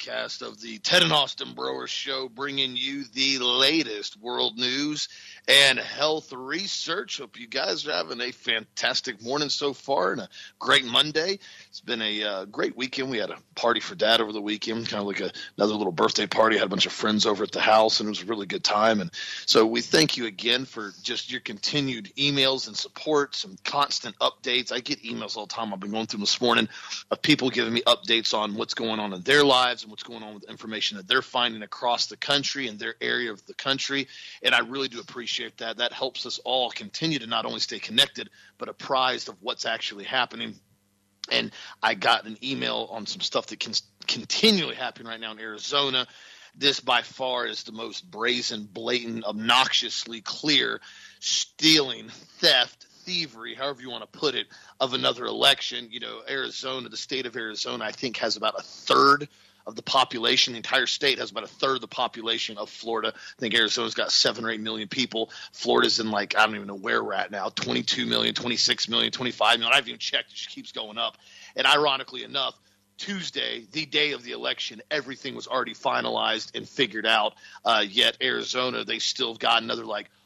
podcast of the Ted and Austin Broer Show, bringing you the latest world news and health research. Hope you guys are having a fantastic morning so far and a great Monday. It's been a great weekend. We had a party for Dad over the weekend, kind of like another little birthday party. Had a bunch of friends over at the house, and it was a really good time. And so we thank you again for just your continued emails and support, some constant updates. I get emails all the time. I've been going through them this morning of people giving me updates on what's going on in their lives and what's going on with information that they're finding across the country and their area of the country. And I really do appreciate that. That helps us all continue to not only stay connected, but apprised of what's actually happening. And I got an email on some stuff that can continually happen right now in Arizona. This by far is the most brazen, blatant, obnoxiously clear stealing, theft, thievery, however you want to put it, of another election. You know, Arizona, the state of Arizona, I think has about a third of the population. The entire state has about a third of the population of Florida. I think Arizona's got 7 or 8 million people. Florida's in I don't even know where we're at now, 22 million, 26 million, 25 million. I haven't even checked. It just keeps going up. And ironically enough, Tuesday, the day of the election, everything was already finalized and figured out. Yet Arizona, they still got another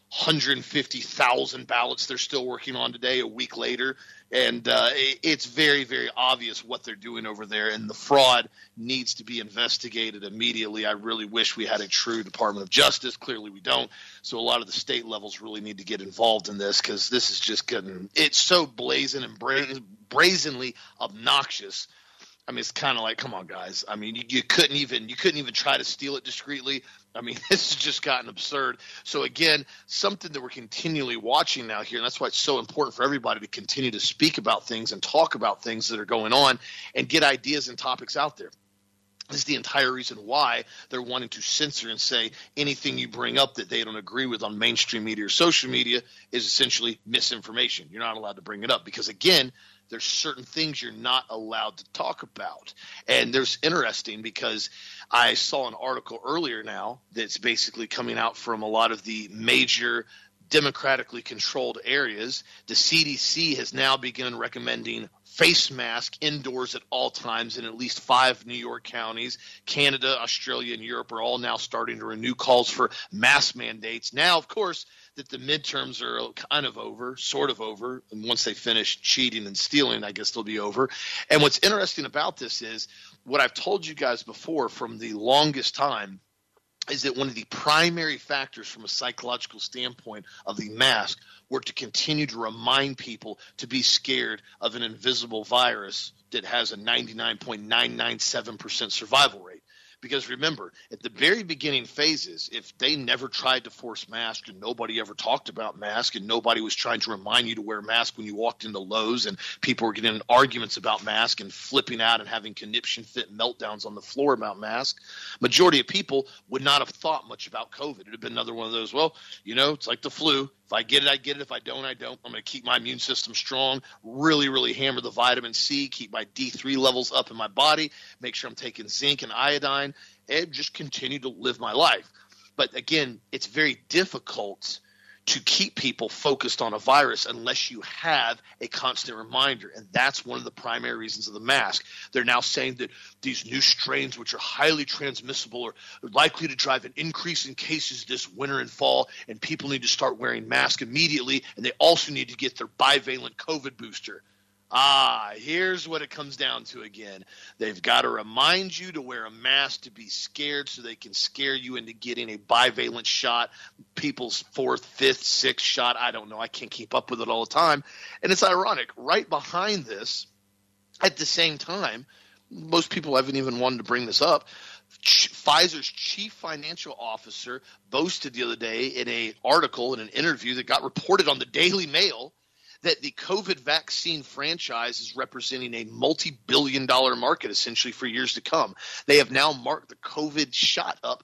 150,000 ballots they're still working on today, a week later. And it's very, very obvious what they're doing over there. And the fraud needs to be investigated immediately. I really wish we had a true Department of Justice. Clearly we don't. So a lot of the state levels really need to get involved in this, because this is just it's so blazing and brazenly obnoxious. I mean, it's kind of like, come on, guys. I mean, you couldn't even try to steal it discreetly. I mean, this has just gotten absurd. So again, something that we're continually watching now here, and that's why it's so important for everybody to continue to speak about things and talk about things that are going on and get ideas and topics out there. This is the entire reason why they're wanting to censor and say anything you bring up that they don't agree with on mainstream media or social media is essentially misinformation. You're not allowed to bring it up because, again, there's certain things you're not allowed to talk about. And there's interesting because I saw an article earlier now that's basically coming out from a lot of the major democratically controlled areas. The CDC has now begun recommending face mask indoors at all times in at least 5 New York counties. Canada, Australia, and Europe are all now starting to renew calls for mask mandates. Now, of course, that the midterms are kind of over, sort of over, and once they finish cheating and stealing, I guess they'll be over. And what's interesting about this is what I've told you guys before from the longest time is that one of the primary factors from a psychological standpoint of the mask were to continue to remind people to be scared of an invisible virus that has a 99.997% survival rate. Because remember, at the very beginning phases, if they never tried to force masks and nobody ever talked about masks and nobody was trying to remind you to wear a mask when you walked into Lowe's and people were getting in arguments about masks and flipping out and having conniption fit meltdowns on the floor about masks, majority of people would not have thought much about COVID. It would have been another one of those, well, it's like the flu. If I get it, I get it. If I don't, I don't. I'm going to keep my immune system strong, really, really hammer the vitamin C, keep my D3 levels up in my body, make sure I'm taking zinc and iodine, and just continue to live my life. But again, it's very difficult to keep people focused on a virus unless you have a constant reminder. And that's one of the primary reasons of the mask. They're now saying that these new strains, which are highly transmissible, are likely to drive an increase in cases this winter and fall, and people need to start wearing masks immediately, and they also need to get their bivalent COVID booster. Here's what it comes down to again. They've got to remind you to wear a mask to be scared so they can scare you into getting a bivalent shot, people's 4th, 5th, 6th shot. I don't know. I can't keep up with it all the time. And it's ironic. Right behind this, at the same time, most people haven't even wanted to bring this up, Pfizer's chief financial officer boasted the other day in an article, in an interview that got reported on the Daily Mail, that the COVID vaccine franchise is representing a multi-billion-dollar market essentially for years to come. They have now marked the COVID shot up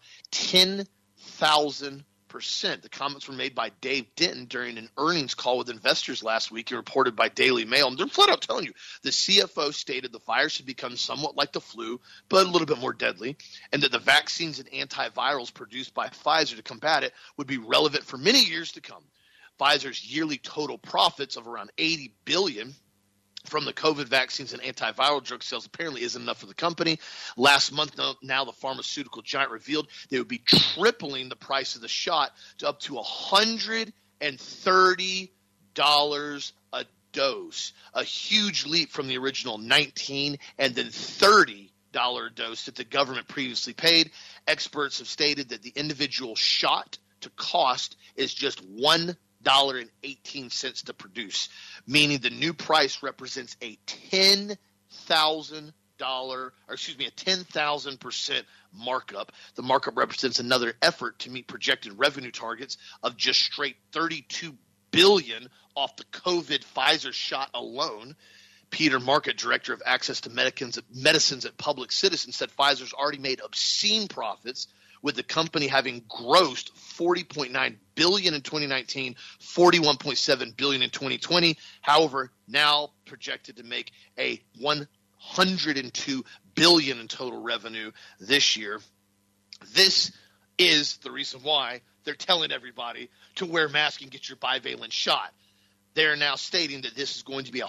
10,000%. The comments were made by Dave Denton during an earnings call with investors last week and reported by Daily Mail. And they're flat out telling you the CFO stated the virus had become somewhat like the flu, but a little bit more deadly, and that the vaccines and antivirals produced by Pfizer to combat it would be relevant for many years to come. Pfizer's yearly total profits of around $80 billion from the COVID vaccines and antiviral drug sales apparently isn't enough for the company. Last month, now the pharmaceutical giant revealed they would be tripling the price of the shot to up to $130 a dose, a huge leap from the original $19 and then $30 dose that the government previously paid. Experts have stated that the individual shot to cost is just $1.18 to produce, meaning the new price represents a 10,000% markup. The markup represents another effort to meet projected revenue targets of just straight $32 billion off the COVID Pfizer shot alone. Peter Market, director of access to medicines at Public Citizen, said Pfizer's already made obscene profits, with the company having grossed $40.9 billion in 2019, $41.7 billion in 2020. However, now projected to make a $102 billion in total revenue this year. This is the reason why they're telling everybody to wear masks and get your bivalent shot. They're now stating that this is going to be a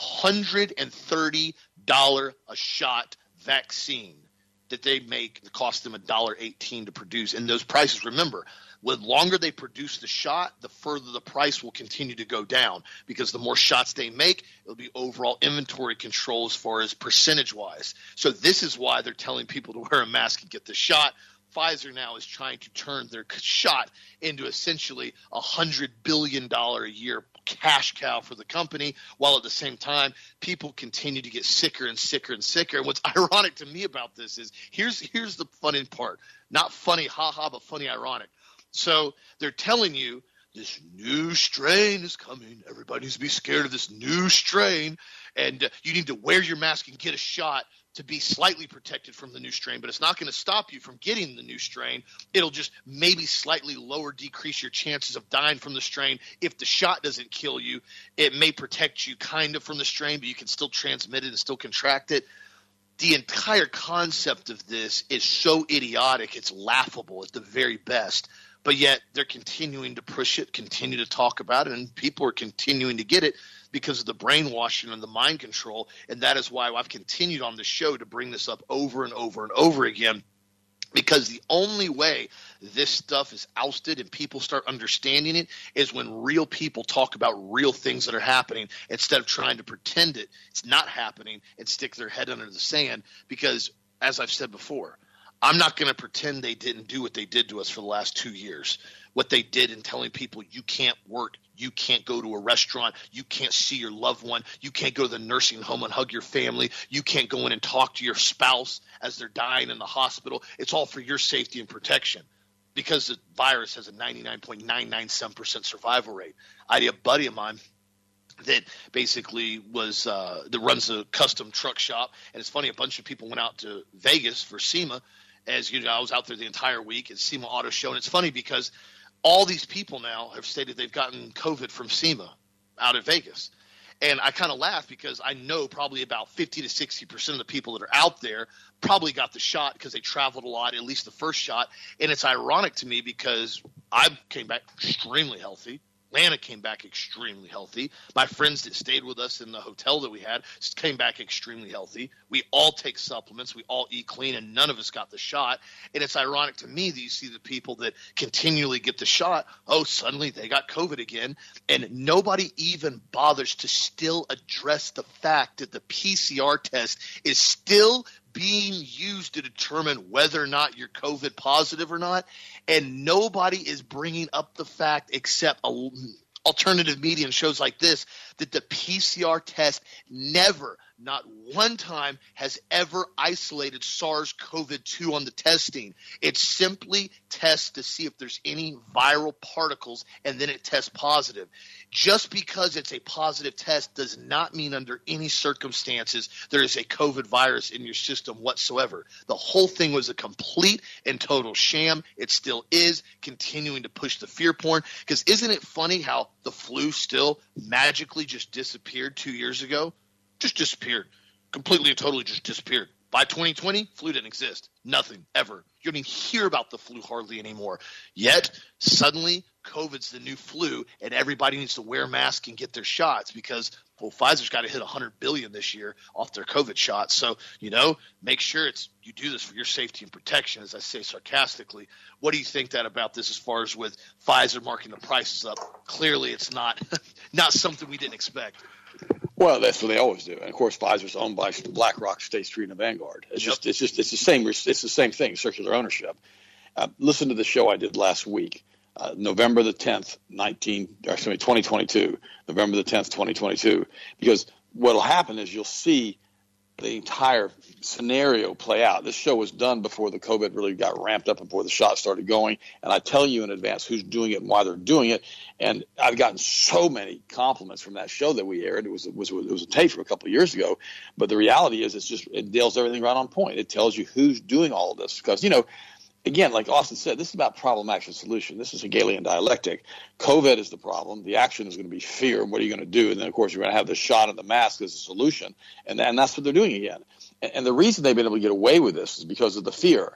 $130 a shot vaccine that they make. It costs them $1.18 to produce. And those prices, remember, the longer they produce the shot, the further the price will continue to go down, because the more shots they make, it'll be overall inventory control as far as percentage-wise. So this is why they're telling people to wear a mask and get the shot. Pfizer now is trying to turn their shot into essentially a $100 billion a year cash cow for the company, while at the same time people continue to get sicker and sicker and sicker. And what's ironic to me about this is here's the funny part. Not funny, haha, but funny ironic. So they're telling you this new strain is coming. Everybody needs to be scared of this new strain, and you need to wear your mask and get a shot to be slightly protected from the new strain, but it's not going to stop you from getting the new strain. It'll just maybe slightly decrease your chances of dying from the strain. If the shot doesn't kill you, it may protect you kind of from the strain, but you can still transmit it and still contract it. The entire concept of this is so idiotic, it's laughable at the very best. But yet they're continuing to push it, continue to talk about it, and people are continuing to get it because of the brainwashing and the mind control. And that is why I've continued on the show to bring this up over and over and over again, because the only way this stuff is ousted and people start understanding it is when real people talk about real things that are happening, instead of trying to pretend it's not happening and stick their head under the sand. Because, as I've said before, I'm not going to pretend they didn't do what they did to us for the last 2 years. What they did in telling people you can't work, you can't go to a restaurant, you can't see your loved one, you can't go to the nursing home and hug your family, you can't go in and talk to your spouse as they're dying in the hospital. It's all for your safety and protection, because the virus has a 99.997% survival rate. I had a buddy of mine that basically was that runs a custom truck shop, and it's funny, a bunch of people went out to Vegas for SEMA. As you know, I was out there the entire week at SEMA Auto Show, and it's funny because all these people now have stated they've gotten COVID from SEMA out at Vegas. And I kind of laugh because I know probably about 50 to 60% of the people that are out there probably got the shot because they traveled a lot, at least the first shot. And it's ironic to me because I came back extremely healthy. Lana came back extremely healthy. My friends that stayed with us in the hotel that we had came back extremely healthy. We all take supplements. We all eat clean, and none of us got the shot. And it's ironic to me that you see the people that continually get the shot, suddenly they got COVID again. And nobody even bothers to still address the fact that the PCR test is still being used to determine whether or not you're COVID positive or not. And nobody is bringing up the fact, except alternative media and shows like this, that the PCR test never, not one time, has ever isolated SARS-CoV-2 on the testing. It simply tests to see if there's any viral particles, and then it tests positive. Just because it's a positive test does not mean under any circumstances there is a COVID virus in your system whatsoever. The whole thing was a complete and total sham. It still is, continuing to push the fear porn. Because isn't it funny how the flu still magically just disappeared 2 years ago? Just disappeared. Completely and totally just disappeared. By 2020, flu didn't exist. Nothing, ever. You don't even hear about the flu hardly anymore. Yet, suddenly, COVID's the new flu and everybody needs to wear masks and get their shots because, well, Pfizer's got to hit $100 billion this year off their COVID shots. So, make sure you do this for your safety and protection, as I say sarcastically. What do you think about this as far as with Pfizer marking the prices up? Clearly it's not something we didn't expect. Well, that's what they always do. And of course, Pfizer's owned by BlackRock, State Street, and Vanguard. It's the same thing, circular ownership. Listen to the show I did last week, November the 10th, 2022, November the 10th, 2022, because what will happen is you'll see the entire scenario play out. This show was done before the COVID really got ramped up and before the shots started going. And I tell you in advance who's doing it and why they're doing it. And I've gotten so many compliments from that show that we aired. It was a tape from a couple of years ago. But the reality is it nails everything right on point. It tells you who's doing all of this because, again, like Austin said, this is about problem, action, solution. This is Hegelian dialectic. COVID is the problem. The action is going to be fear. What are you going to do? And then, of course, you're going to have the shot and the mask as a solution. And that's what they're doing again. And the reason they've been able to get away with this is because of the fear.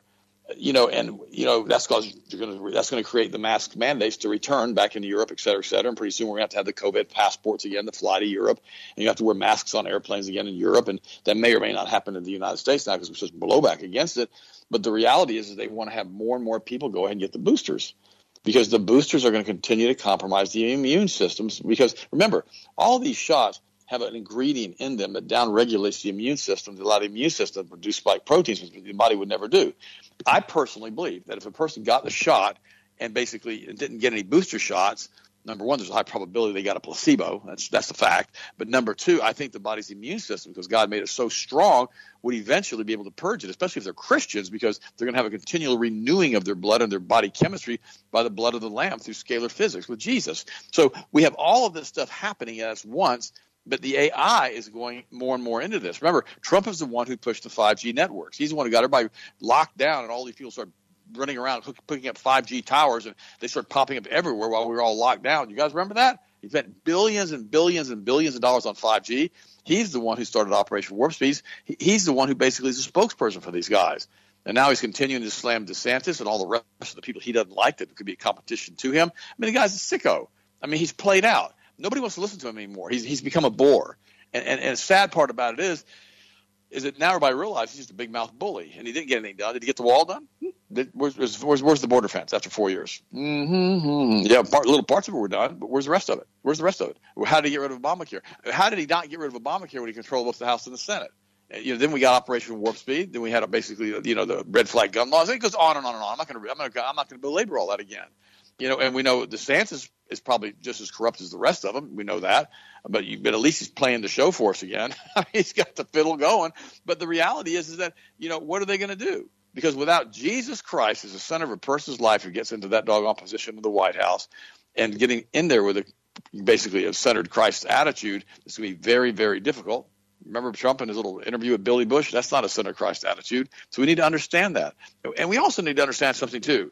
That's because that's going to create the mask mandates to return back into Europe, et cetera, et cetera. And pretty soon we're going to have the COVID passports again to fly to Europe. And you have to wear masks on airplanes again in Europe. And that may or may not happen in the United States now because there's such blowback against it. But the reality is they want to have more and more people go ahead and get the boosters because the boosters are going to continue to compromise the immune systems. Because remember, all these shots have an ingredient in them that downregulates the immune system to allow the immune system to produce spike proteins, which the body would never do. I personally believe that if a person got the shot and basically didn't get any booster shots, number one, there's a high probability they got a placebo. That's the fact. But number two, I think the body's immune system, because God made it so strong, would eventually be able to purge it, especially if they're Christians, because they're going to have a continual renewing of their blood and their body chemistry by the blood of the Lamb through scalar physics with Jesus. So we have all of this stuff happening at us once. But the AI is going more and more into this. Remember, Trump is the one who pushed the 5G networks. He's the one who got everybody locked down, and all these people started running around picking up 5G towers, and they started popping up everywhere while we were all locked down. You guys remember that? He spent billions and billions and billions of dollars on 5G. He's the one who started Operation Warp Speed. He's the one who basically is a spokesperson for these guys. And now he's continuing to slam DeSantis and all the rest of the people he doesn't like that could be a competition to him. I mean, the guy's a sicko. I mean, he's played out. Nobody wants to listen to him anymore. He's become a bore. And the sad part about it is that now everybody realizes he's just a big mouth bully, and he didn't get anything done. Did he get the wall done? Where's the border fence after 4 years? Yeah, little parts of it were done, but where's the rest of it? How did he get rid of Obamacare? How did he not get rid of Obamacare when he controlled both the House and the Senate? Then we got Operation Warp Speed. Then we had basically the red flag gun laws. It goes on and on and on. I'm not going to belabor all that again. And we know DeSantis is probably just as corrupt as the rest of them. We know that, but at least he's playing the show for us again. He's got the fiddle going. But the reality is that what are they going to do? Because without Jesus Christ as the center of a person's life who gets into that doggone position in the White House and getting in there with basically a centered Christ attitude, it's going to be very, very difficult. Remember Trump and his little interview with Billy Bush? That's not a centered Christ attitude. So we need to understand that. And we also need to understand something too.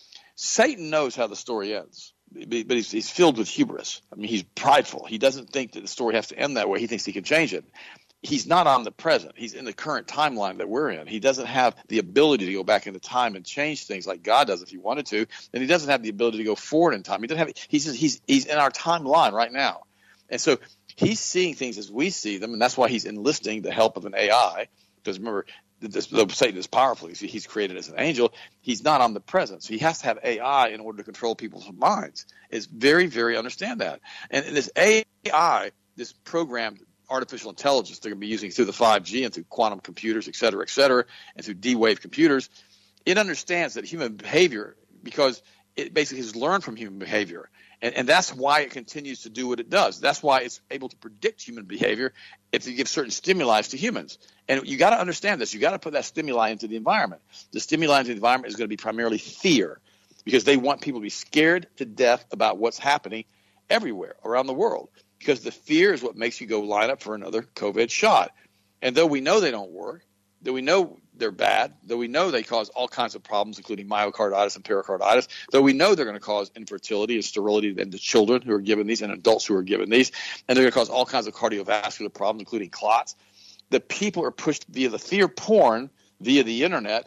Satan knows how the story ends, but he's filled with hubris. I mean, he's prideful. He doesn't think that the story has to end that way. He thinks he can change it. He's not omnipresent. He's in the current timeline that we're in. He doesn't have the ability to go back into time and change things like God does if he wanted to. And he doesn't have the ability to go forward in time. He doesn't have. He's in our timeline right now, and so he's seeing things as we see them, and that's why he's enlisting the help of an AI. Because remember, Satan is powerful. He's created as an angel. He's not omnipresent. So he has to have AI in order to control people's minds. It's very, very understand that. And this AI, this programmed artificial intelligence they're going to be using through the 5G and through quantum computers, et cetera, and through D-Wave computers, it understands that human behavior, because it basically has learned from human behavior. And that's why it continues to do what it does. That's why it's able to predict human behavior if you give certain stimuli to humans. And you got to understand this. You got to put that stimuli into the environment. The stimuli into the environment is going to be primarily fear, because they want people to be scared to death about what's happening everywhere around the world, because the fear is what makes you go line up for another COVID shot. And though we know they don't work, though we know they're bad, though we know they cause all kinds of problems, including myocarditis and pericarditis, though we know they're going to cause infertility and sterility in the children who are given these and adults who are given these, and they're going to cause all kinds of cardiovascular problems, including clots, the people are pushed via the fear porn, via the internet,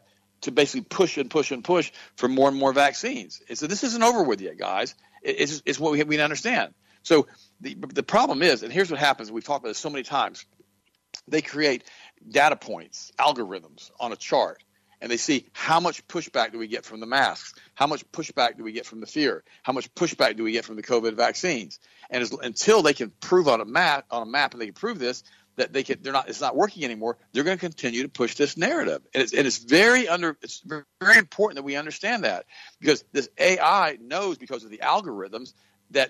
to basically push and push and push for more and more vaccines. And so this isn't over with yet, guys. It's what we understand. So the problem is, and here's what happens. We've talked about this so many times. They create data points, algorithms on a chart, and they see how much pushback do we get from the masks, how much pushback do we get from the fear, how much pushback do we get from the COVID vaccines. And until they can prove on a map, and they can prove this, that it's not working anymore, they're going to continue to push this narrative. And it's very important that we understand that, because this AI knows, because of the algorithms, that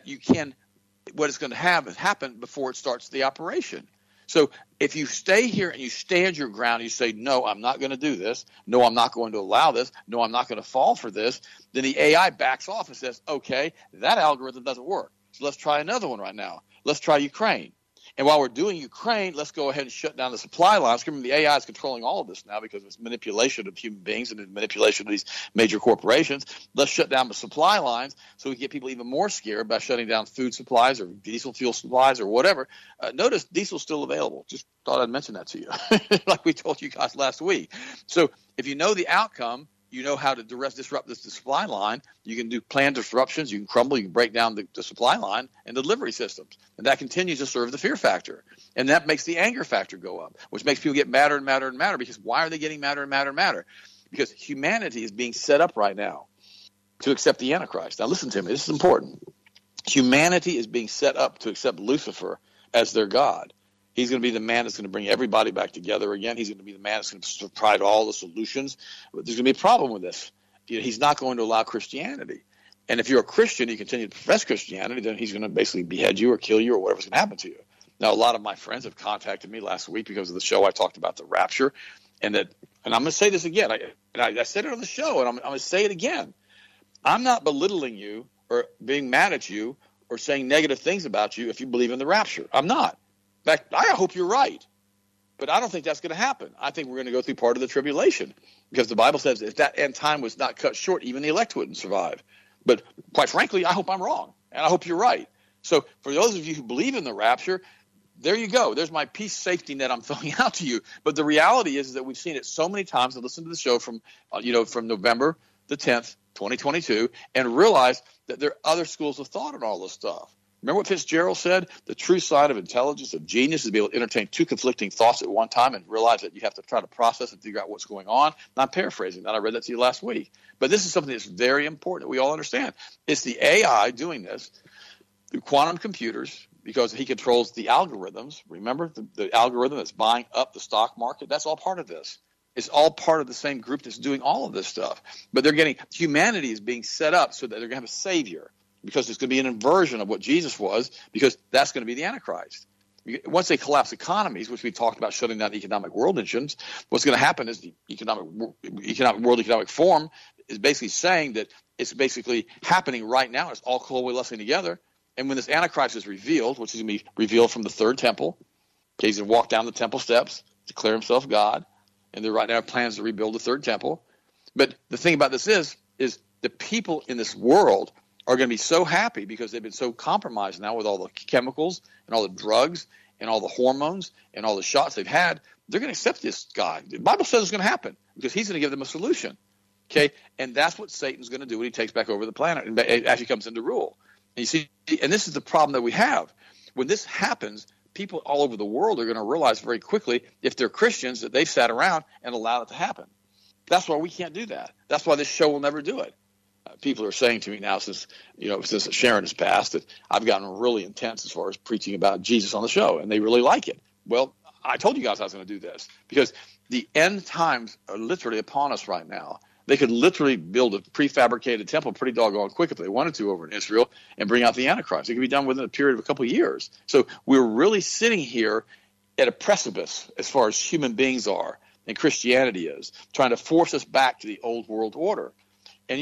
what it's going to have happen before it starts the operation. So if you stay here and you stand your ground and you say, no, I'm not going to do this, no, I'm not going to allow this, no, I'm not going to fall for this, then the AI backs off and says, okay, that algorithm doesn't work. So let's try another one right now. Let's try Ukraine. And while we're doing Ukraine, let's go ahead and shut down the supply lines. Remember, the AI is controlling all of this now because of its manipulation of human beings and the manipulation of these major corporations. Let's shut down the supply lines so we can get people even more scared by shutting down food supplies or diesel fuel supplies or whatever. Notice diesel's still available. Just thought I'd mention that to you, like we told you guys last week. So if you know the outcome, you know how to disrupt the supply line. You can do planned disruptions. You can crumble. You can break down the supply line and delivery systems. And that continues to serve the fear factor. And that makes the anger factor go up, which makes people get madder and madder and madder. Because why are they getting madder and madder and madder? Because humanity is being set up right now to accept the Antichrist. Now listen to me. This is important. Humanity is being set up to accept Lucifer as their God. He's going to be the man that's going to bring everybody back together again. He's going to be the man that's going to provide all the solutions. But there's going to be a problem with this. He's not going to allow Christianity. And if you're a Christian, you continue to profess Christianity, then he's going to basically behead you or kill you or whatever's going to happen to you. Now, a lot of my friends have contacted me last week because of the show I talked about the rapture. And I'm going to say this again. I said it on the show, and I'm going to say it again. I'm not belittling you or being mad at you or saying negative things about you if you believe in the rapture. I'm not. In fact, I hope you're right, but I don't think that's going to happen. I think we're going to go through part of the tribulation, because the Bible says if that end time was not cut short, even the elect wouldn't survive. But quite frankly, I hope I'm wrong, and I hope you're right. So for those of you who believe in the rapture, there you go. There's my peace safety net I'm throwing out to you. But the reality is that we've seen it so many times. And listen to the show from November the 10th, 2022, and realize that there are other schools of thought on all this stuff. Remember what Fitzgerald said? The true sign of intelligence, of genius, is to be able to entertain two conflicting thoughts at one time and realize that you have to try to process and figure out what's going on. And I'm paraphrasing that. I read that to you last week. But this is something that's very important that we all understand. It's the AI doing this through quantum computers, because he controls the algorithms. Remember, the algorithm that's buying up the stock market? That's all part of this. It's all part of the same group that's doing all of this stuff. But humanity is being set up so that they're going to have a savior, because it's going to be an inversion of what Jesus was, because that's going to be the Antichrist. Once they collapse economies, which we talked about shutting down economic world engines, what's going to happen is the World Economic Forum is basically saying that it's basically happening right now. It's all coalescing together. And when this Antichrist is revealed, which is going to be revealed from the third temple, okay, he's going to walk down the temple steps, declare himself God, and there right now are plans to rebuild the third temple. But the thing about this is the people in this world are going to be so happy because they've been so compromised now with all the chemicals and all the drugs and all the hormones and all the shots they've had. They're going to accept this guy. The Bible says it's going to happen because he's going to give them a solution. Okay, and that's what Satan's going to do when he takes back over the planet and actually comes into rule. And you see, and this is the problem that we have. When this happens, people all over the world are going to realize very quickly, if they're Christians, that they've sat around and allowed it to happen. That's why we can't do that. That's why this show will never do it. People are saying to me now, since Sharon has passed, that I've gotten really intense as far as preaching about Jesus on the show, and they really like it. Well, I told you guys I was going to do this because the end times are literally upon us right now. They could literally build a prefabricated temple pretty doggone quick if they wanted to over in Israel and bring out the Antichrist. It could be done within a period of a couple of years. So we're really sitting here at a precipice as far as human beings are and Christianity is, trying to force us back to the old world order. And,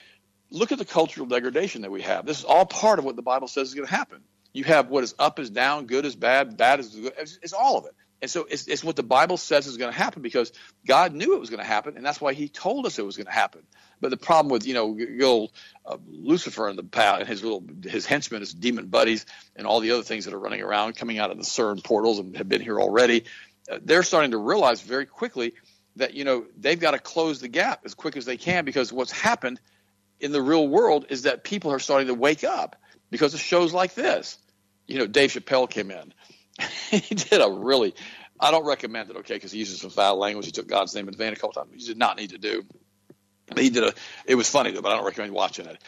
look at the cultural degradation that we have. This is all part of what the Bible says is going to happen. You have what is up is down, good is bad, bad is good. It's all of it. And so it's what the Bible says is going to happen because God knew it was going to happen, and that's why he told us it was going to happen. But the problem with, old Lucifer and his henchmen, his demon buddies, and all the other things that are running around, coming out of the CERN portals and have been here already, they're starting to realize very quickly that, they've got to close the gap as quick as they can, because what's happened in the real world is that people are starting to wake up because of shows like this. Dave Chappelle came in. He did I don't recommend it, okay, because he uses some foul language. He took God's name in vain a couple times. He did not need to do. But it was funny, though, but I don't recommend watching it.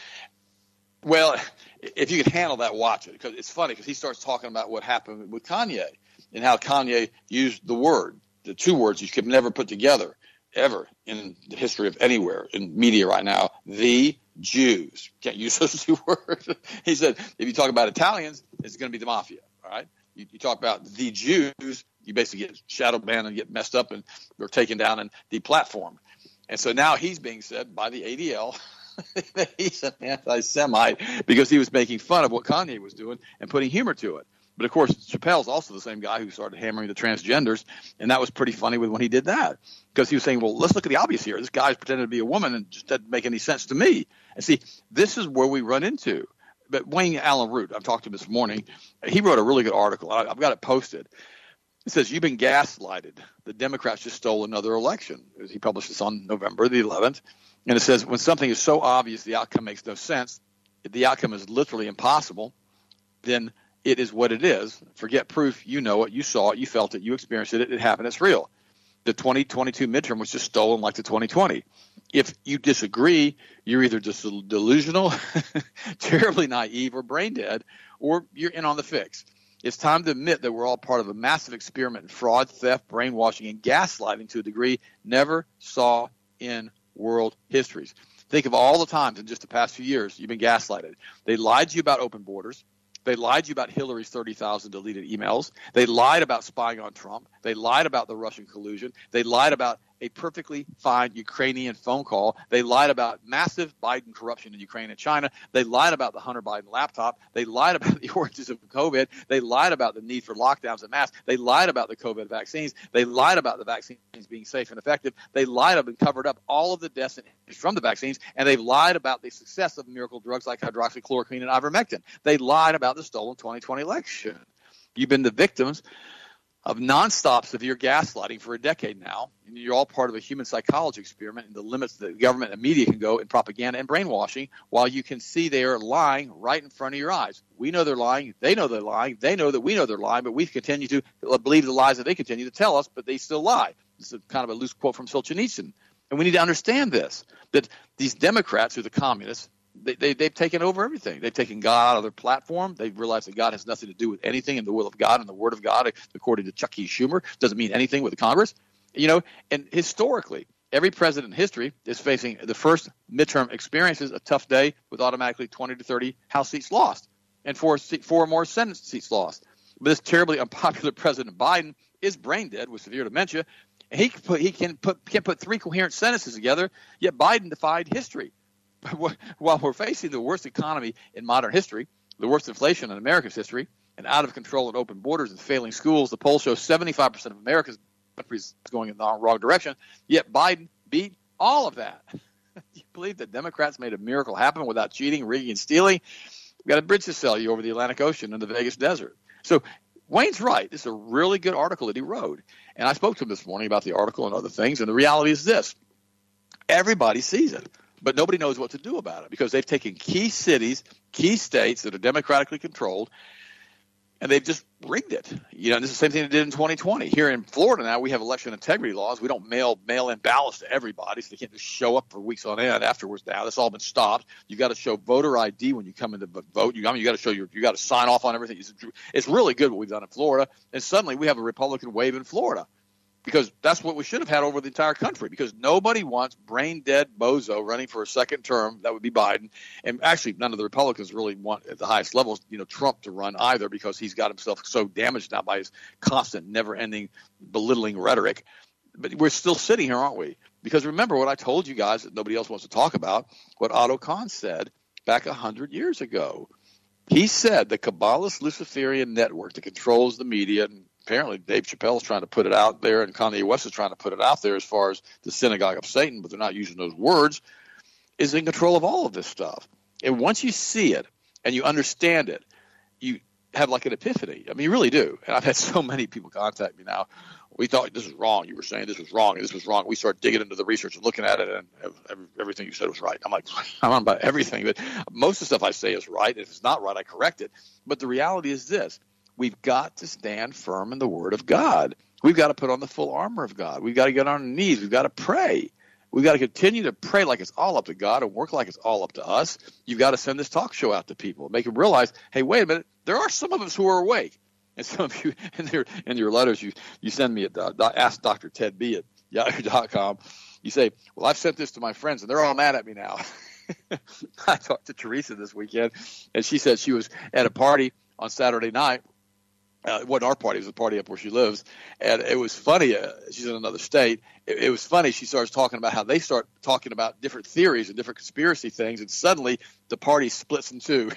Well, if you can handle that, watch it, because it's funny, because he starts talking about what happened with Kanye and how Kanye used the two words you could never put together ever in the history of anywhere in media right now, the Jews. Can't use those two words. He said, if you talk about Italians, it's going to be the mafia, all right? You talk about the Jews, you basically get shadow banned and get messed up and or taken down and deplatformed. And so now he's being said by the ADL that he's an anti-Semite because he was making fun of what Kanye was doing and putting humor to it. But, of course, Chappelle's also the same guy who started hammering the transgenders, and that was pretty funny when he did that, because he was saying, well, let's look at the obvious here. This guy's pretending to be a woman and just doesn't make any sense to me. And see, this is where we run into. But Wayne Allen Root, I've talked to him this morning, he wrote a really good article. I've got it posted. It says, you've been gaslighted. The Democrats just stole another election. He published this on November the 11th. And it says, when something is so obvious the outcome makes no sense, if the outcome is literally impossible, then it is what it is. Forget proof. You know it. You saw it. You felt it. You experienced it. It happened. It's real. The 2022 midterm was just stolen like the 2020. If you disagree, you're either just delusional, terribly naive, or brain dead, or you're in on the fix. It's time to admit that we're all part of a massive experiment in fraud, theft, brainwashing, and gaslighting to a degree never saw in world histories. Think of all the times in just the past few years you've been gaslighted. They lied to you about open borders. They lied to you about Hillary's 30,000 deleted emails. They lied about spying on Trump. They lied about the Russian collusion. They lied about a perfectly fine Ukrainian phone call. They lied about massive Biden corruption in Ukraine and China. They lied about the Hunter Biden laptop. They lied about the origins of COVID. They lied about the need for lockdowns and masks. They lied about the COVID vaccines. They lied about the vaccines being safe and effective. They lied about and covered up all of the deaths from the vaccines, and they've lied about the success of miracle drugs like hydroxychloroquine and ivermectin. They lied about the stolen 2020 election. You've been the victims of nonstop severe gaslighting for a decade now, and you're all part of a human psychology experiment and the limits that government and media can go in propaganda and brainwashing, while you can see they are lying right in front of your eyes. We know they're lying. They know they're lying. They know that we know they're lying, but we continue to believe the lies that they continue to tell us, but they still lie. This is kind of a loose quote from Solzhenitsyn. And we need to understand this, that these Democrats who are the communists, they've taken over everything. They've taken God out of their platform. They've realized that God has nothing to do with anything, and the will of God and the word of God, according to Chuck E. Schumer, doesn't mean anything with the Congress. And historically, every president in history is facing the first midterm experiences, a tough day with automatically 20 to 30 House seats lost and four more Senate seats lost. But this terribly unpopular President Biden is brain dead with severe dementia. He can't put three coherent sentences together, yet Biden defied history. While we're facing the worst economy in modern history, the worst inflation in America's history, and out of control and open borders and failing schools, the polls show 75% of America's country is going in the wrong direction, yet Biden beat all of that. Do you believe that Democrats made a miracle happen without cheating, rigging, and stealing? We've got a bridge to sell you over the Atlantic Ocean and the Vegas desert. So Wayne's right. This is a really good article that he wrote. And I spoke to him this morning about the article and other things, and the reality is this. Everybody sees it. But nobody knows what to do about it because they've taken key cities, key states that are democratically controlled, and they've just rigged it. And this is the same thing they did in 2020. Here in Florida now, we have election integrity laws. We don't mail in ballots to everybody, so they can't just show up for weeks on end afterwards now. That's all been stopped. You got to show voter ID when you come in to vote. You got to show you got to sign off on everything. It's really good what we've done in Florida, and suddenly we have a Republican wave in Florida. Because that's what we should have had over the entire country, because nobody wants brain-dead bozo running for a second term. That would be Biden. And actually, none of the Republicans really want at the highest levels, Trump to run either, because he's got himself so damaged now by his constant, never-ending, belittling rhetoric. But we're still sitting here, aren't we? Because remember what I told you guys that nobody else wants to talk about, what Otto Kahn said back 100 years ago. He said the Kabbalist Luciferian network that controls the media, and apparently Dave Chappelle is trying to put it out there, and Kanye West is trying to put it out there as far as the synagogue of Satan, but they're not using those words, is in control of all of this stuff. And once you see it and you understand it, you have like an epiphany. I mean, you really do. And I've had so many people contact me now we thought this was wrong. You were saying this was wrong and this was wrong. We started digging into the research and looking at it, and everything you said was right. I'm like, I'm on about everything, but most of the stuff I say is right. If it's not right, I correct it. But the reality is this: we've got to stand firm in the Word of God. We've got to put on the full armor of God. We've got to get on our knees. We've got to pray. We've got to continue to pray like it's all up to God and work like it's all up to us. You've got to send this talk show out to people, make them realize, hey, wait a minute, there are some of us who are awake. And some of you, in your letters, you send me at Ask Dr. Ted B at yahoo.com. You say, well, I've sent this to my friends, and they're all mad at me now. I talked to Teresa this weekend, and she said she was at a party on Saturday night. It wasn't our party. It was a party up where she lives. And it was funny. She's in another state. It was funny. She starts talking about how they start talking about different theories and different conspiracy things, and suddenly the party splits in two.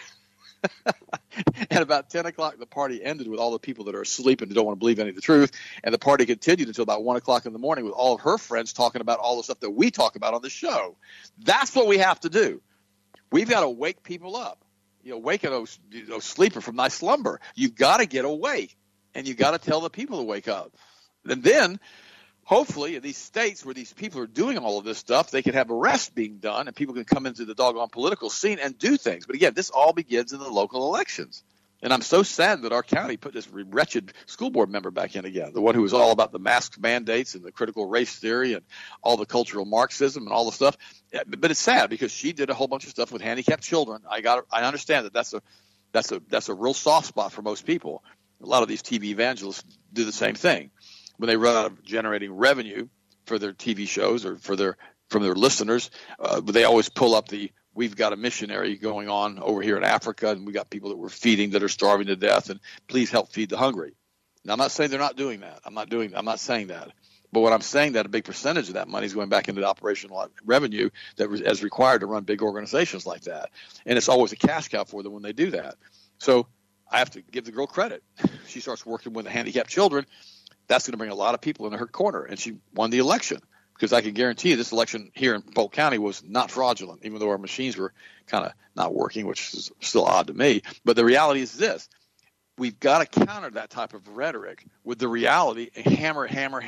At about 10 o'clock, the party ended with all the people that are asleep and don't want to believe any of the truth. And the party continued until about 1 o'clock in the morning with all of her friends talking about all the stuff that we talk about on the show. That's what we have to do. We've got to wake people up. Waken, O sleeper, from thy slumber. You've got to get awake, and you've got to tell the people to wake up. And then, hopefully, in these states where these people are doing all of this stuff, they can have arrests being done, and people can come into the doggone political scene and do things. But again, this all begins in the local elections. And I'm so sad that our county put this wretched school board member back in again, the one who was all about the mask mandates and the critical race theory and all the cultural Marxism and all the stuff. But it's sad because she did a whole bunch of stuff with handicapped children. I understand that that's a real soft spot for most people. A lot of these TV evangelists do the same thing. When they run out of generating revenue for their TV shows or from their listeners, they always pull up we've got a missionary going on over here in Africa, and we got people that we're feeding that are starving to death, and please help feed the hungry. Now, I'm not saying they're not doing that. I'm not saying that. But what I'm saying, that a big percentage of that money is going back into the operational revenue that is required to run big organizations like that. And it's always a cash cow for them when they do that. So I have to give the girl credit. She starts working with the handicapped children. That's going to bring a lot of people into her corner, and she won the election. Because I can guarantee you this election here in Polk County was not fraudulent, even though our machines were kind of not working, which is still odd to me. But the reality is this. We've got to counter that type of rhetoric with the reality and hammer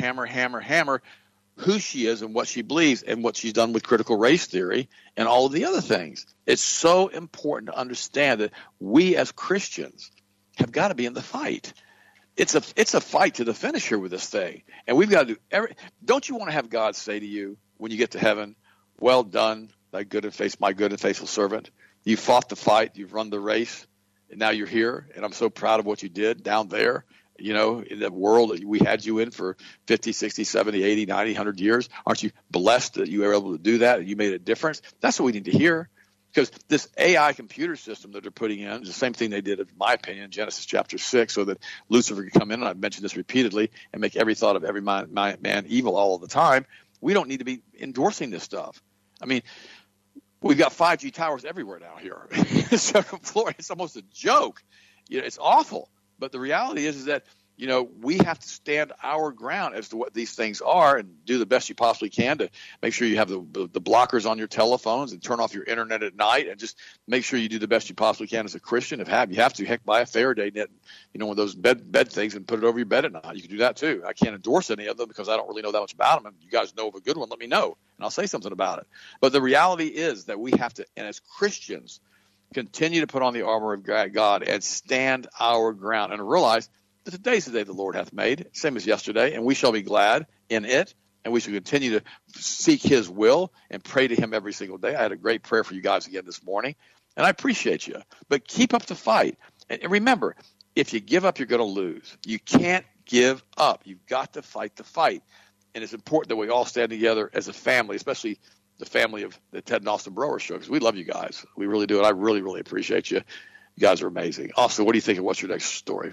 who she is and what she believes and what she's done with critical race theory and all of the other things. It's so important to understand that we as Christians have got to be in the fight. It's a fight to the finish here with this thing. And we've got to do don't you want to have God say to you when you get to heaven, well done, my good and faithful servant. You fought the fight, you've run the race, and now you're here, and I'm so proud of what you did down there, in that world that we had you in for 50, 60, 70, 80, 90, 100 years. Aren't you blessed that you were able to do that and you made a difference? That's what we need to hear. Because this AI computer system that they're putting in is the same thing they did, in my opinion, in Genesis chapter 6, so that Lucifer could come in, and I've mentioned this repeatedly, and make every thought of every man evil all of the time. We don't need to be endorsing this stuff. I mean, we've got 5G towers everywhere now here. Central Florida, it's almost a joke. It's awful. But the reality is that we have to stand our ground as to what these things are and do the best you possibly can to make sure you have the blockers on your telephones and turn off your internet at night, and just make sure you do the best you possibly can as a Christian. If you have to, heck, buy a Faraday net, one of those bed things, and put it over your bed at night. You can do that too. I can't endorse any of them because I don't really know that much about them. And you guys know of a good one, let me know, and I'll say something about it. But the reality is that we have to, and as Christians, continue to put on the armor of God and stand our ground and realize that today's the day the Lord hath made, same as yesterday, and we shall be glad in it, and we shall continue to seek his will and pray to him every single day. I had a great prayer for you guys again this morning, and I appreciate you. But keep up the fight. And remember, if you give up, you're going to lose. You can't give up. You've got to fight the fight. And it's important that we all stand together as a family, especially the family of the Ted and Austin Brower Show, because we love you guys. We really do, and I really, really appreciate you. You guys are amazing. Austin, what do you think, and what's your next story?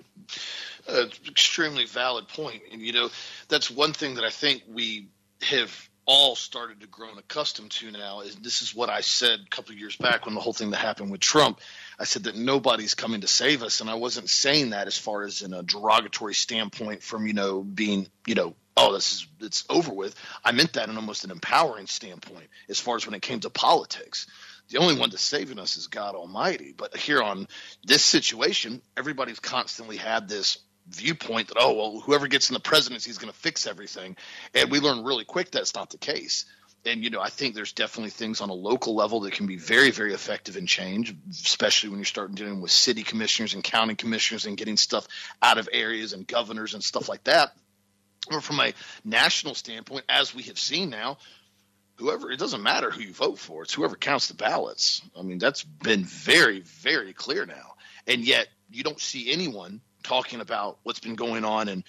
Extremely valid point. And, that's one thing that I think we have all started to grow accustomed to now. Is this is what I said a couple of years back when the whole thing that happened with Trump. I said that nobody's coming to save us, and I wasn't saying that as far as in a derogatory standpoint from, being, oh, it's over with. I meant that in almost an empowering standpoint as far as when it came to politics. The only one that's saving us is God Almighty. But here on this situation, everybody's constantly had this viewpoint that, oh, well, whoever gets in the presidency is going to fix everything. And we learned really quick that's not the case. And, I think there's definitely things on a local level that can be very, very effective in change, especially when you start dealing with city commissioners and county commissioners and getting stuff out of areas and governors and stuff like that. Or from a national standpoint, as we have seen now, it doesn't matter who you vote for. It's whoever counts the ballots. I mean, that's been very, very clear now. And yet you don't see anyone talking about what's been going on in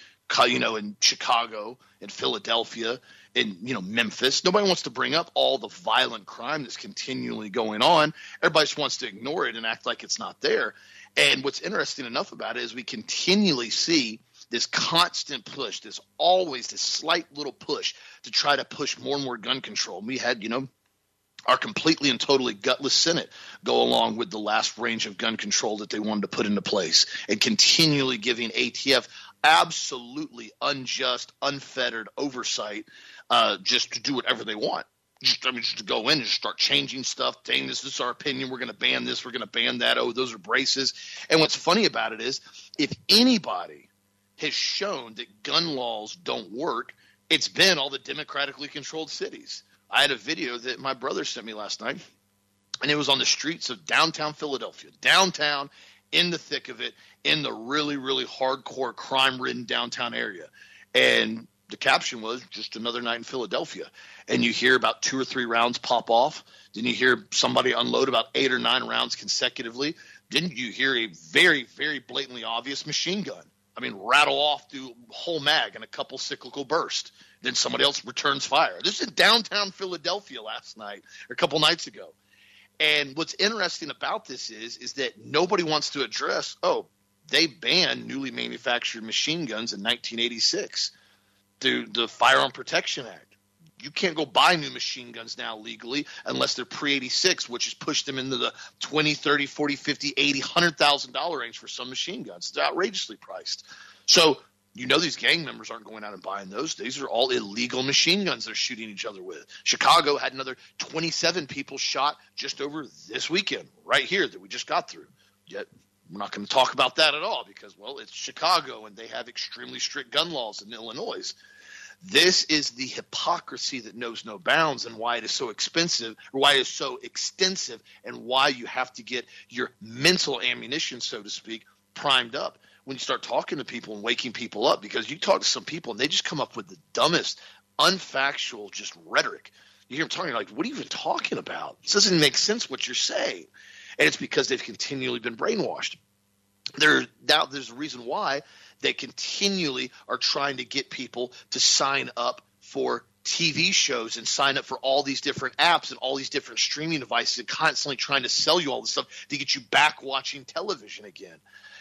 Chicago and Philadelphia and, Memphis. Nobody wants to bring up all the violent crime that's continually going on. Everybody just wants to ignore it and act like it's not there. And what's interesting enough about it is we continually see this constant push, this slight little push to try to push more and more gun control. We had, our completely and totally gutless Senate go along with the last range of gun control that they wanted to put into place, and continually giving ATF absolutely unjust, unfettered oversight just to do whatever they want. Just to go in and start changing stuff, saying this is our opinion, we're going to ban this, we're going to ban that, oh, those are braces. And what's funny about it is, if anybody has shown that gun laws don't work, it's been all the democratically controlled cities. I had a video that my brother sent me last night, and it was on the streets of downtown Philadelphia, downtown, in the thick of it, in the really, really hardcore crime-ridden downtown area. And the caption was, just another night in Philadelphia. And you hear about 2 or 3 rounds pop off. Then you hear somebody unload about 8 or 9 rounds consecutively. Then you hear a very, very blatantly obvious machine gun. I mean, rattle off through whole mag and a couple cyclical bursts. Then somebody else returns fire. This is in downtown Philadelphia last night, or a couple nights ago. And what's interesting about this is that nobody wants to address, they banned newly manufactured machine guns in 1986 through the Firearm Protection Act. You can't go buy new machine guns now legally unless they're pre-86, which has pushed them into the $20, $30, $40, $50, $80, $100,000 range for some machine guns. It's outrageously priced. So these gang members aren't going out and buying those. These are all illegal machine guns they're shooting each other with. Chicago had another 27 people shot just over this weekend right here that we just got through. Yet we're not going to talk about that at all because, well, it's Chicago and they have extremely strict gun laws in Illinois. This is the hypocrisy that knows no bounds, and why it is so expensive, or why it is so extensive, and why you have to get your mental ammunition, so to speak, primed up when you start talking to people and waking people up. Because you talk to some people and they just come up with the dumbest, unfactual, just rhetoric. You hear them talking like, what are you even talking about? It doesn't make sense what you're saying. And it's because they've continually been brainwashed. There's a reason why they continually are trying to get people to sign up for TV shows and sign up for all these different apps and all these different streaming devices, and constantly trying to sell you all this stuff to get you back watching television again.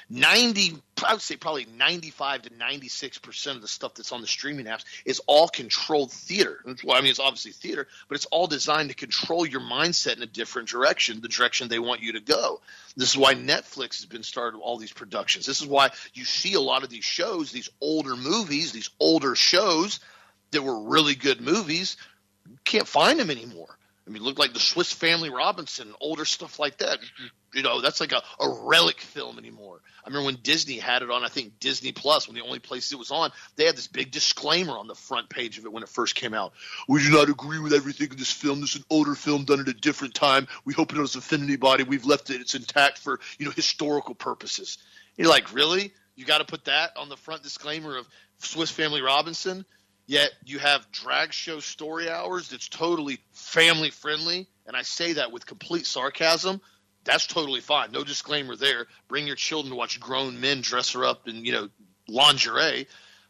I would say probably 95 to 96% of the stuff that's on the streaming apps is all controlled theater. Well, I mean, it's obviously theater, but it's all designed to control your mindset in a different direction, the direction they want you to go. This is why Netflix has been starting all these productions. This is why you see a lot of these shows, these older movies, these older shows that were really good movies. You can't find them anymore. I mean, look like the Swiss Family Robinson, older stuff like that. That's like a relic film anymore. I remember when Disney had it on, I think Disney Plus, when the only place it was on, they had this big disclaimer on the front page of it when it first came out. We do not agree with everything in this film. This is an older film done at a different time. We hope it doesn't offend anybody. We've left it. It's intact for, historical purposes. You're like, really? You got to put that on the front disclaimer of Swiss Family Robinson? Yet you have drag show story hours that's totally family friendly, and I say that with complete sarcasm. That's totally fine. No disclaimer there. Bring your children to watch grown men dress her up in, lingerie.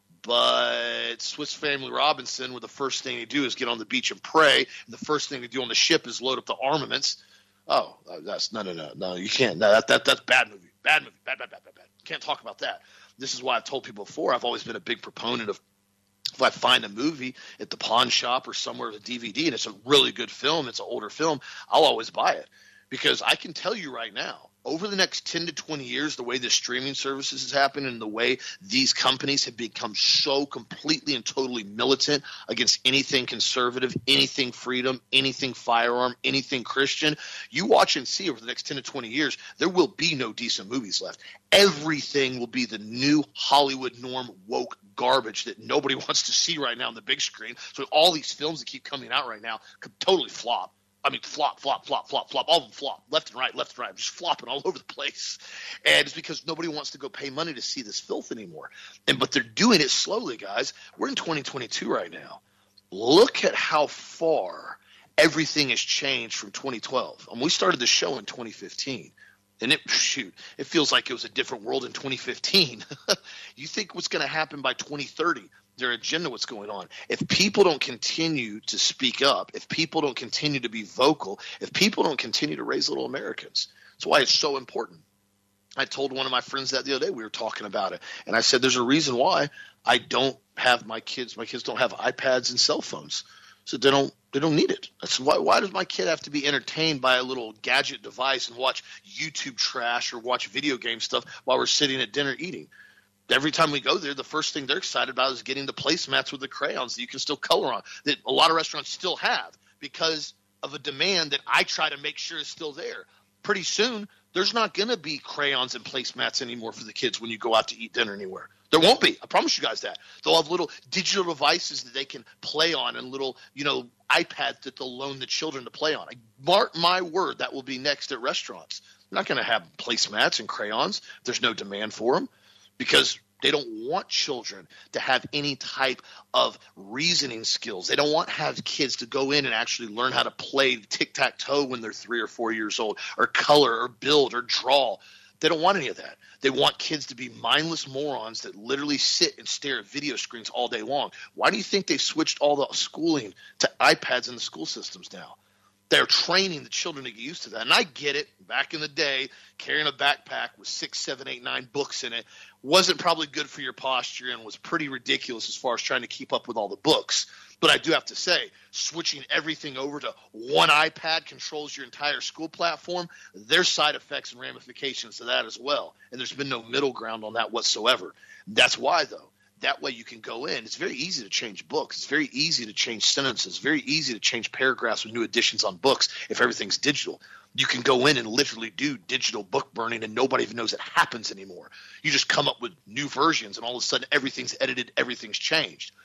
But Swiss Family Robinson, where the first thing they do is get on the beach and pray, and the first thing they do on the ship is load up the armaments. Oh, that's no, you can't. No, that's bad movie. Bad. Can't talk about that. This is why I've told people before, I've always been a big proponent of, if I find a movie at the pawn shop or somewhere with a DVD and it's a really good film, it's an older film, I'll always buy it. Because I can tell you right now, over the next 10 to 20 years, the way the streaming services has happened and the way these companies have become so completely and totally militant against anything conservative, anything freedom, anything firearm, anything Christian, you watch and see over the next 10 to 20 years, there will be no decent movies left. Everything will be the new Hollywood norm woke garbage that nobody wants to see right now on the big screen. So all these films that keep coming out right now could totally flop. I mean, flop, all of them flop, left and right, just flopping all over the place. And it's because nobody wants to go pay money to see this filth anymore. But they're doing it slowly, guys. We're in 2022 right now. Look at how far everything has changed from 2012. We started the show in 2015. And it feels like it was a different world in 2015. You think what's going to happen by 2030? Their agenda, what's going on. If people don't continue to speak up, if people don't continue to be vocal, if people don't continue to raise little Americans, that's why it's so important. I told one of my friends that the other day, we were talking about it, and I said there's a reason why I don't have my kids don't have iPads and cell phones. So they don't need it. I said, why does my kid have to be entertained by a little gadget device and watch YouTube trash or watch video game stuff while we're sitting at dinner eating? Every time we go there, the first thing they're excited about is getting the placemats with the crayons that you can still color on, that a lot of restaurants still have because of a demand that I try to make sure is still there. Pretty soon, there's not going to be crayons and placemats anymore for the kids when you go out to eat dinner anywhere. There won't be. I promise you guys that. They'll have little digital devices that they can play on and little, iPads that they'll loan the children to play on. Mark my word, that will be next at restaurants. They're not going to have placemats and crayons. There's no demand for them. Because they don't want children to have any type of reasoning skills. They don't want to have kids to go in and actually learn how to play tic-tac-toe when they're 3 or 4 years old, or color or build or draw. They don't want any of that. They want kids to be mindless morons that literally sit and stare at video screens all day long. Why do you think they've switched all the schooling to iPads in the school systems now? They're training the children to get used to that. And I get it. Back in the day, carrying a backpack with 6, 7, 8, 9 books in it wasn't probably good for your posture and was pretty ridiculous as far as trying to keep up with all the books. But I do have to say, switching everything over to one iPad controls your entire school platform. There's side effects and ramifications to that as well. And there's been no middle ground on that whatsoever. That's why, though. That way you can go in. It's very easy to change books. It's very easy to change sentences. Very easy to change paragraphs with new editions on books if everything's digital. You can go in and literally do digital book burning and nobody even knows it happens anymore. You just come up with new versions and all of a sudden everything's edited, everything's changed.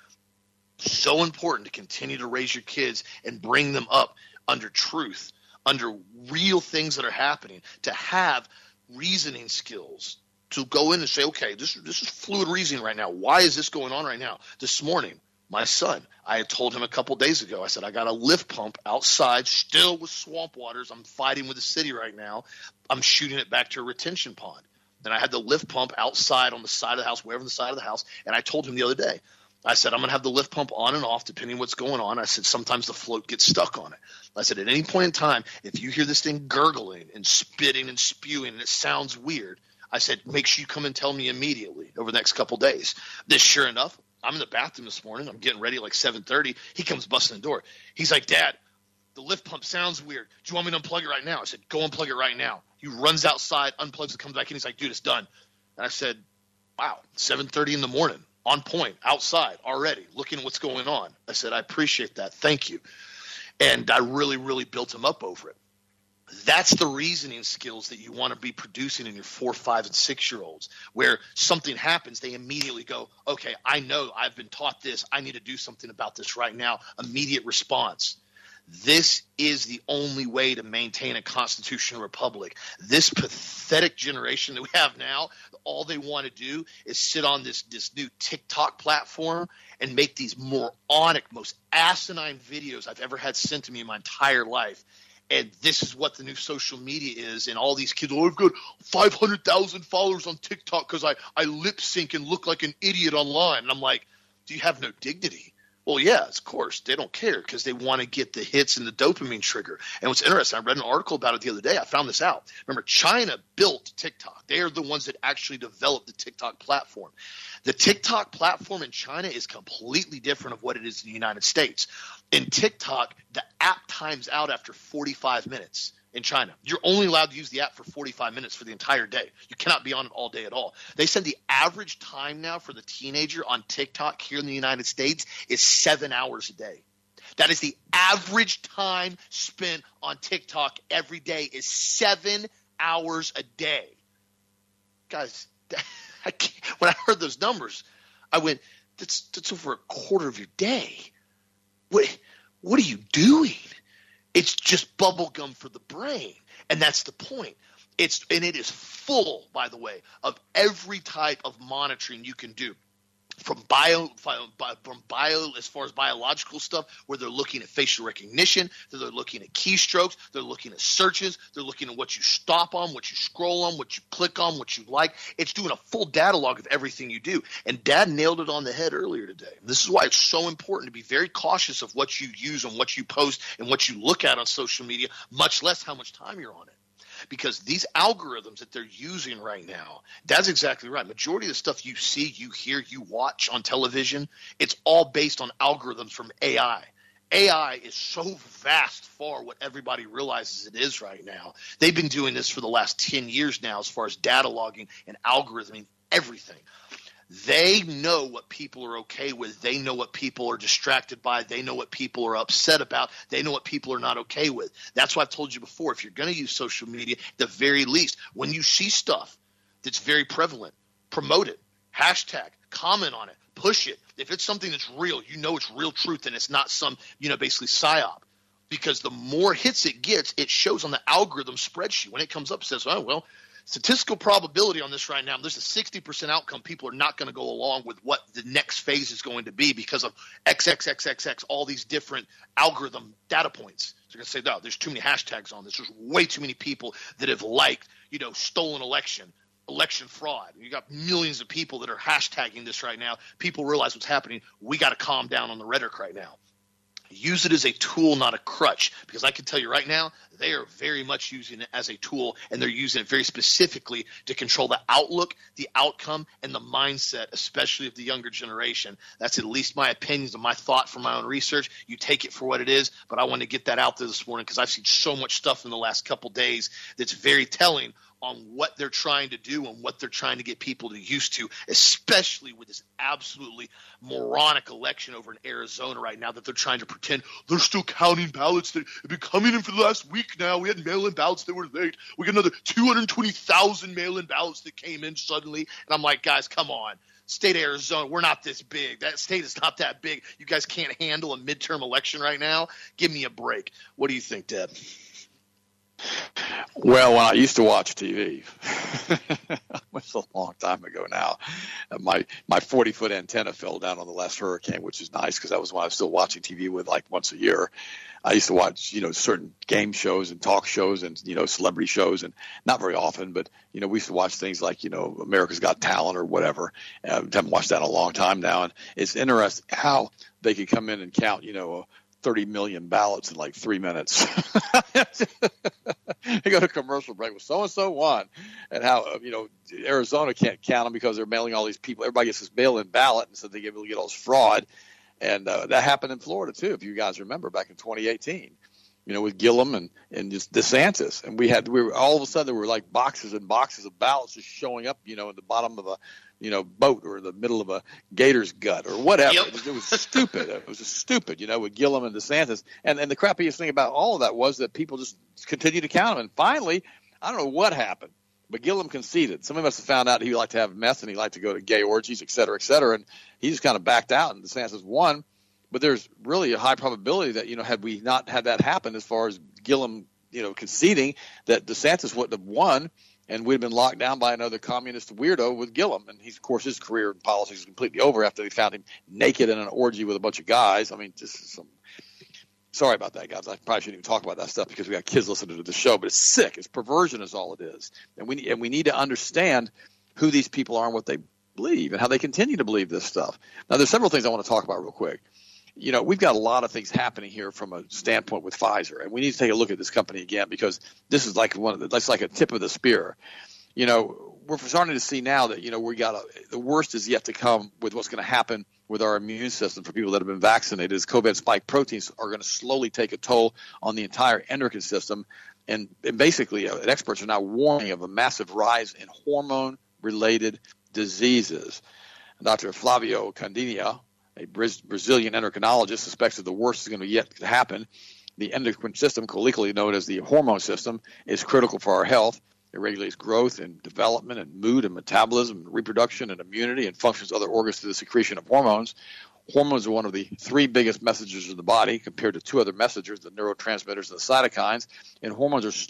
So important to continue to raise your kids and bring them up under truth, under real things that are happening, to have reasoning skills. To go in and say, okay, this is fluid reasoning right now. Why is this going on right now? This morning, my son, I had told him a couple days ago, I said, I got a lift pump outside still with swamp waters. I'm fighting with the city right now. I'm shooting it back to a retention pond. Then I had the lift pump outside on the side of the house, wherever on the side of the house, and I told him the other day, I said, I'm going to have the lift pump on and off depending on what's going on. I said, sometimes the float gets stuck on it. I said, at any point in time, if you hear this thing gurgling and spitting and spewing and it sounds weird, I said, make sure you come and tell me immediately over the next couple days. This, sure enough, I'm in the bathroom this morning. I'm getting ready like 7:30. He comes busting the door. He's like, Dad, the lift pump sounds weird. Do you want me to unplug it right now? I said, go unplug it right now. He runs outside, unplugs it, comes back in. He's like, dude, it's done. And I said, wow, 7:30 in the morning, on point, outside already, looking at what's going on. I said, I appreciate that. Thank you. And I really, really built him up over it. That's the reasoning skills that you want to be producing in your 4, 5, and 6-year-olds, where something happens, they immediately go, okay, I know I've been taught this. I need to do something about this right now. Immediate response. This is the only way to maintain a constitutional republic. This pathetic generation that we have now, all they want to do is sit on this new TikTok platform and make these moronic, most asinine videos I've ever had sent to me in my entire life. And this is what the new social media is. And all these kids, I've got 500,000 followers on TikTok because I lip sync and look like an idiot online. And I'm like, do you have no dignity? Well, yeah, of course. They don't care because they want to get the hits and the dopamine trigger. And what's interesting, I read an article about it the other day. I found this out. Remember, China built TikTok. They are the ones that actually developed the TikTok platform. The TikTok platform in China is completely different of what it is in the United States. In TikTok, the app times out after 45 minutes. in China. You're only allowed to use the app for 45 minutes for the entire day. You cannot be on it all day at all. They said the average time now for the teenager on TikTok here in the United States is 7 hours a day. That is the average time spent on TikTok every day is 7 hours a day. Guys, when I heard those numbers, I went, that's over a quarter of your day. What are you doing? It's just bubble gum for the brain, and that's the point. It is full, by the way, of every type of monitoring you can do. From bio as far as biological stuff, where they're looking at facial recognition, they're looking at keystrokes, they're looking at searches, they're looking at what you stop on, what you scroll on, what you click on, what you like. It's doing a full data log of everything you do. And Dad nailed it on the head earlier today. This is why it's so important to be very cautious of what you use and what you post and what you look at on social media, much less how much time you're on it. Because these algorithms that they're using right now, that's exactly right. Majority of the stuff you see, you hear, you watch on television, it's all based on algorithms from AI. AI is so vast far what everybody realizes it is right now. They've been doing this for the last 10 years now as far as data logging and algorithming, everything. They know what people are okay with. They know what people are distracted by. They know what people are upset about. They know what people are not okay with. That's why I've told you before, if you're going to use social media, at the very least, when you see stuff that's very prevalent, promote it, hashtag, comment on it, push it. If it's something that's real, you know it's real truth and it's not some, basically psyop. Because the more hits it gets, it shows on the algorithm spreadsheet. When it comes up, it says, oh, well, statistical probability on this right now, there's a 60% outcome. People are not going to go along with what the next phase is going to be because of XXXXX, all these different algorithm data points. So you're going to say, no, there's too many hashtags on this. There's way too many people that have liked, stolen election fraud. You got millions of people that are hashtagging this right now. People realize what's happening. We got to calm down on the rhetoric right now. Use it as a tool, not a crutch, because I can tell you right now, they are very much using it as a tool, and they're using it very specifically to control the outlook, the outcome, and the mindset, especially of the younger generation. That's at least my opinions and my thought from my own research. You take it for what it is, but I want to get that out there this morning because I've seen so much stuff in the last couple days that's very telling on what they're trying to do and what they're trying to get people to used to, especially with this absolutely moronic election over in Arizona right now that they're trying to pretend they're still counting ballots that have been coming in for the last week now. We had mail-in ballots that were late. We got another 220,000 mail-in ballots that came in suddenly. And I'm like, guys, come on. State of Arizona, we're not this big. That state is not that big. You guys can't handle a midterm election right now? Give me a break. What do you think, Deb? Well, when I used to watch TV, it's a long time ago now, my 40-foot antenna fell down on the last hurricane, which is nice because that was when I was still watching TV with like once a year. I used to watch, certain game shows and talk shows and, celebrity shows, and not very often, but, we used to watch things like, America's Got Talent or whatever. I haven't watched that in a long time now. And it's interesting how they could come in and count, 30 million ballots in like 3 minutes. They go to commercial break with so-and-so won, and how, Arizona can't count them because they're mailing all these people. Everybody gets this mail-in ballot, and so they get all this fraud. And that happened in Florida too, if you guys remember, back in 2018, with Gillum and just DeSantis. And we were all of a sudden there were like boxes and boxes of ballots just showing up, in the bottom of a, boat or the middle of a gator's gut or whatever. Yep. It was stupid. It was just stupid, with Gillum and DeSantis. And the crappiest thing about all of that was that people just continued to count them. And finally, I don't know what happened, but Gillum conceded. Some of us have found out he liked to have meth and he liked to go to gay orgies, et cetera, and he just kind of backed out, and DeSantis won. But there's really a high probability that, had we not had that happen as far as Gillum, conceding, that DeSantis wouldn't have won, and we'd have been locked down by another communist weirdo with Gillum. And of course, his career in politics is completely over after they found him naked in an orgy with a bunch of guys. I mean, sorry about that, guys. I probably shouldn't even talk about that stuff because we got kids listening to the show, but it's sick. It's perversion is all it is. And we need to understand who these people are and what they believe and how they continue to believe this stuff. Now, there's several things I want to talk about real quick. We've got a lot of things happening here from a standpoint with Pfizer, and we need to take a look at this company again because this is like that's like a tip of the spear. We're starting to see now that the worst is yet to come with what's going to happen with our immune system for people that have been vaccinated. As COVID spike proteins are going to slowly take a toll on the entire endocrine system, And basically, experts are now warning of a massive rise in hormone-related diseases. Dr. Flavio Candinia, a Brazilian endocrinologist, suspects that the worst is going to yet to happen. The endocrine system, colloquially known as the hormone system, is critical for our health. It regulates growth and development and mood and metabolism, and reproduction and immunity, and functions other organs through the secretion of hormones. Hormones are one of the three biggest messengers of the body compared to two other messengers, the neurotransmitters and the cytokines. And hormones are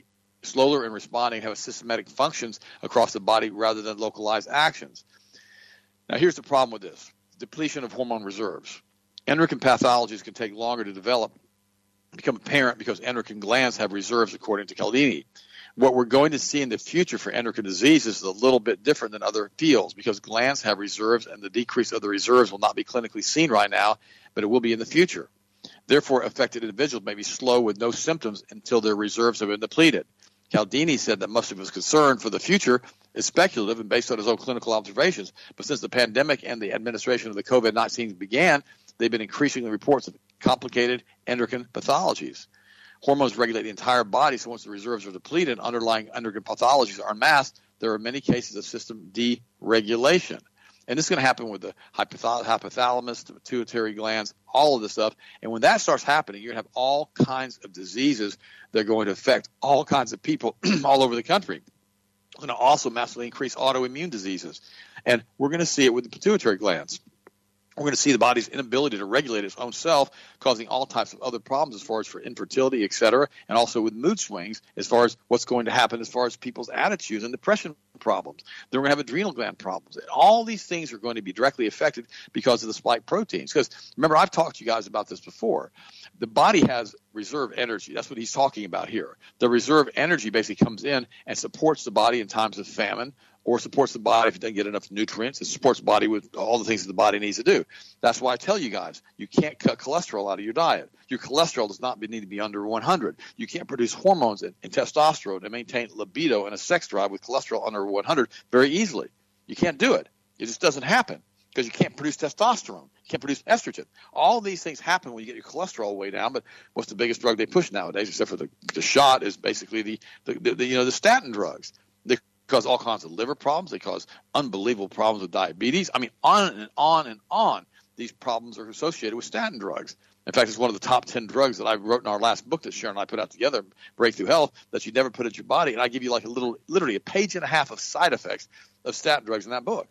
slower in responding, have systematic functions across the body rather than localized actions. Now, here's the problem with this: depletion of hormone reserves. Endocrine pathologies can take longer to develop, become apparent because endocrine glands have reserves, according to Cialdini. What we're going to see in the future for endocrine diseases is a little bit different than other fields because glands have reserves, and the decrease of the reserves will not be clinically seen right now, but it will be in the future. Therefore, affected individuals may be slow with no symptoms until their reserves have been depleted. Cialdini said that much of his concern for the future is speculative and based on his own clinical observations, but since the pandemic and the administration of the COVID-19 began, there have been increasing reports of complicated endocrine pathologies. Hormones regulate the entire body, so once the reserves are depleted, underlying endocrine pathologies are unmasked. There are many cases of system deregulation. And this is going to happen with the hypothalamus, the pituitary glands, all of this stuff. And when that starts happening, you're going to have all kinds of diseases that are going to affect all kinds of people all over the country. It's going to also massively increase autoimmune diseases. And we're going to see it with the pituitary glands. We're going to see the body's inability to regulate its own self, causing all types of other problems as far as for infertility, et cetera, and also with mood swings as far as what's going to happen as far as people's attitudes and depression problems. Then we're going to have adrenal gland problems. And all these things are going to be directly affected because of the spike proteins. Because remember, I've talked to you guys about this before. The body has reserve energy. That's what he's talking about here. The reserve energy basically comes in and supports the body in times of famine, or supports the body if it doesn't get enough nutrients. It supports the body with all the things that the body needs to do. That's why I tell you guys, you can't cut cholesterol out of your diet. Your cholesterol does not need to be under 100. You can't produce hormones and testosterone and maintain libido and a sex drive with cholesterol under 100 very easily. You can't do it. It just doesn't happen because you can't produce testosterone. You can't produce estrogen. All these things happen when you get your cholesterol way down, but what's the biggest drug they push nowadays, except for the shot, is basically the statin drugs. They cause all kinds of liver problems. They cause unbelievable problems with diabetes. I mean, on and on and on. These problems are associated with statin drugs. In fact, it's one of the top 10 drugs that I wrote in our last book that Sharon and I put out together, Breakthrough Health, that you never put in your body. And I give you like literally a page and a half of side effects of statin drugs in that book.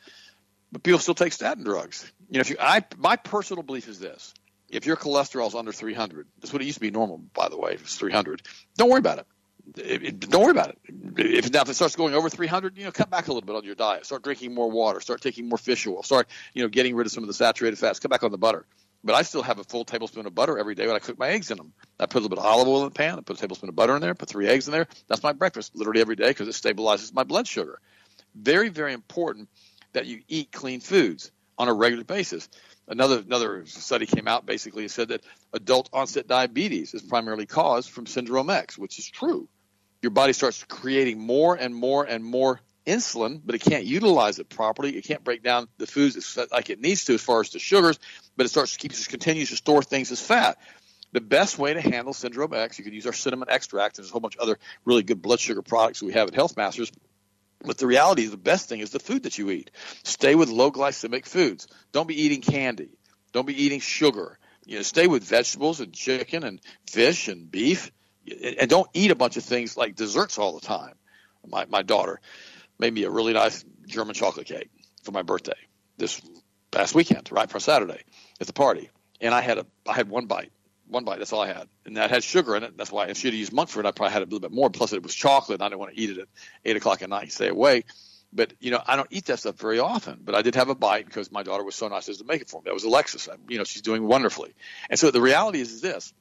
But people still take statin drugs. You know, my personal belief is this: if your cholesterol is under 300, that's what it used to be normal, by the way. If it's 300, don't worry about it. Don't worry about it. If it starts going over 300, cut back a little bit on your diet. Start drinking more water. Start taking more fish oil. Start, getting rid of some of the saturated fats. Cut back on the butter. But I still have a full tablespoon of butter every day when I cook my eggs in them. I put a little bit of olive oil in the pan. I put a tablespoon of butter in there. Put 3 eggs in there. That's my breakfast literally every day because it stabilizes my blood sugar. Very, very important that you eat clean foods on a regular basis. Another study came out basically said that adult onset diabetes is primarily caused from syndrome X, which is true. Your body starts creating more and more and more insulin, but it can't utilize it properly. It can't break down the foods like it needs to as far as the sugars, but it continues to store things as fat. The best way to handle syndrome X, you can use our cinnamon extract. There's a whole bunch of other really good blood sugar products we have at Health Masters. But the reality is the best thing is the food that you eat. Stay with low glycemic foods. Don't be eating candy. Don't be eating sugar. Stay with vegetables and chicken and fish and beef. And don't eat a bunch of things like desserts all the time. My daughter made me a really nice German chocolate cake for my birthday this past weekend, right, for Saturday at the party. And I had one bite. That's all I had. And that had sugar in it. That's why if she had used Montford, I probably had a little bit more. Plus, it was chocolate, and I didn't want to eat it at 8 o'clock at night and stay awake. But, I don't eat that stuff very often. But I did have a bite because my daughter was so nice as to make it for me. That was Alexis. She's doing wonderfully. And so the reality is this.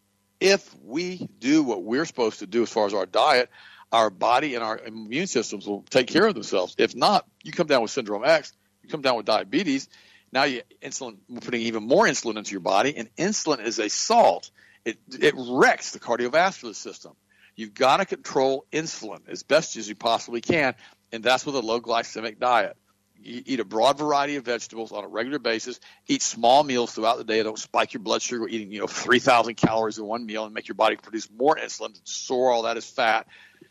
If we do what we're supposed to do as far as our diet, our body and our immune systems will take care of themselves. If not, you come down with syndrome X, you come down with diabetes. Now we're putting even more insulin into your body, and insulin is a salt. It wrecks the cardiovascular system. You've got to control insulin as best as you possibly can, and that's with a low glycemic diet. You eat a broad variety of vegetables on a regular basis. Eat small meals throughout the day. Don't spike your blood sugar eating 3,000 calories in one meal and make your body produce more insulin to store all that as fat.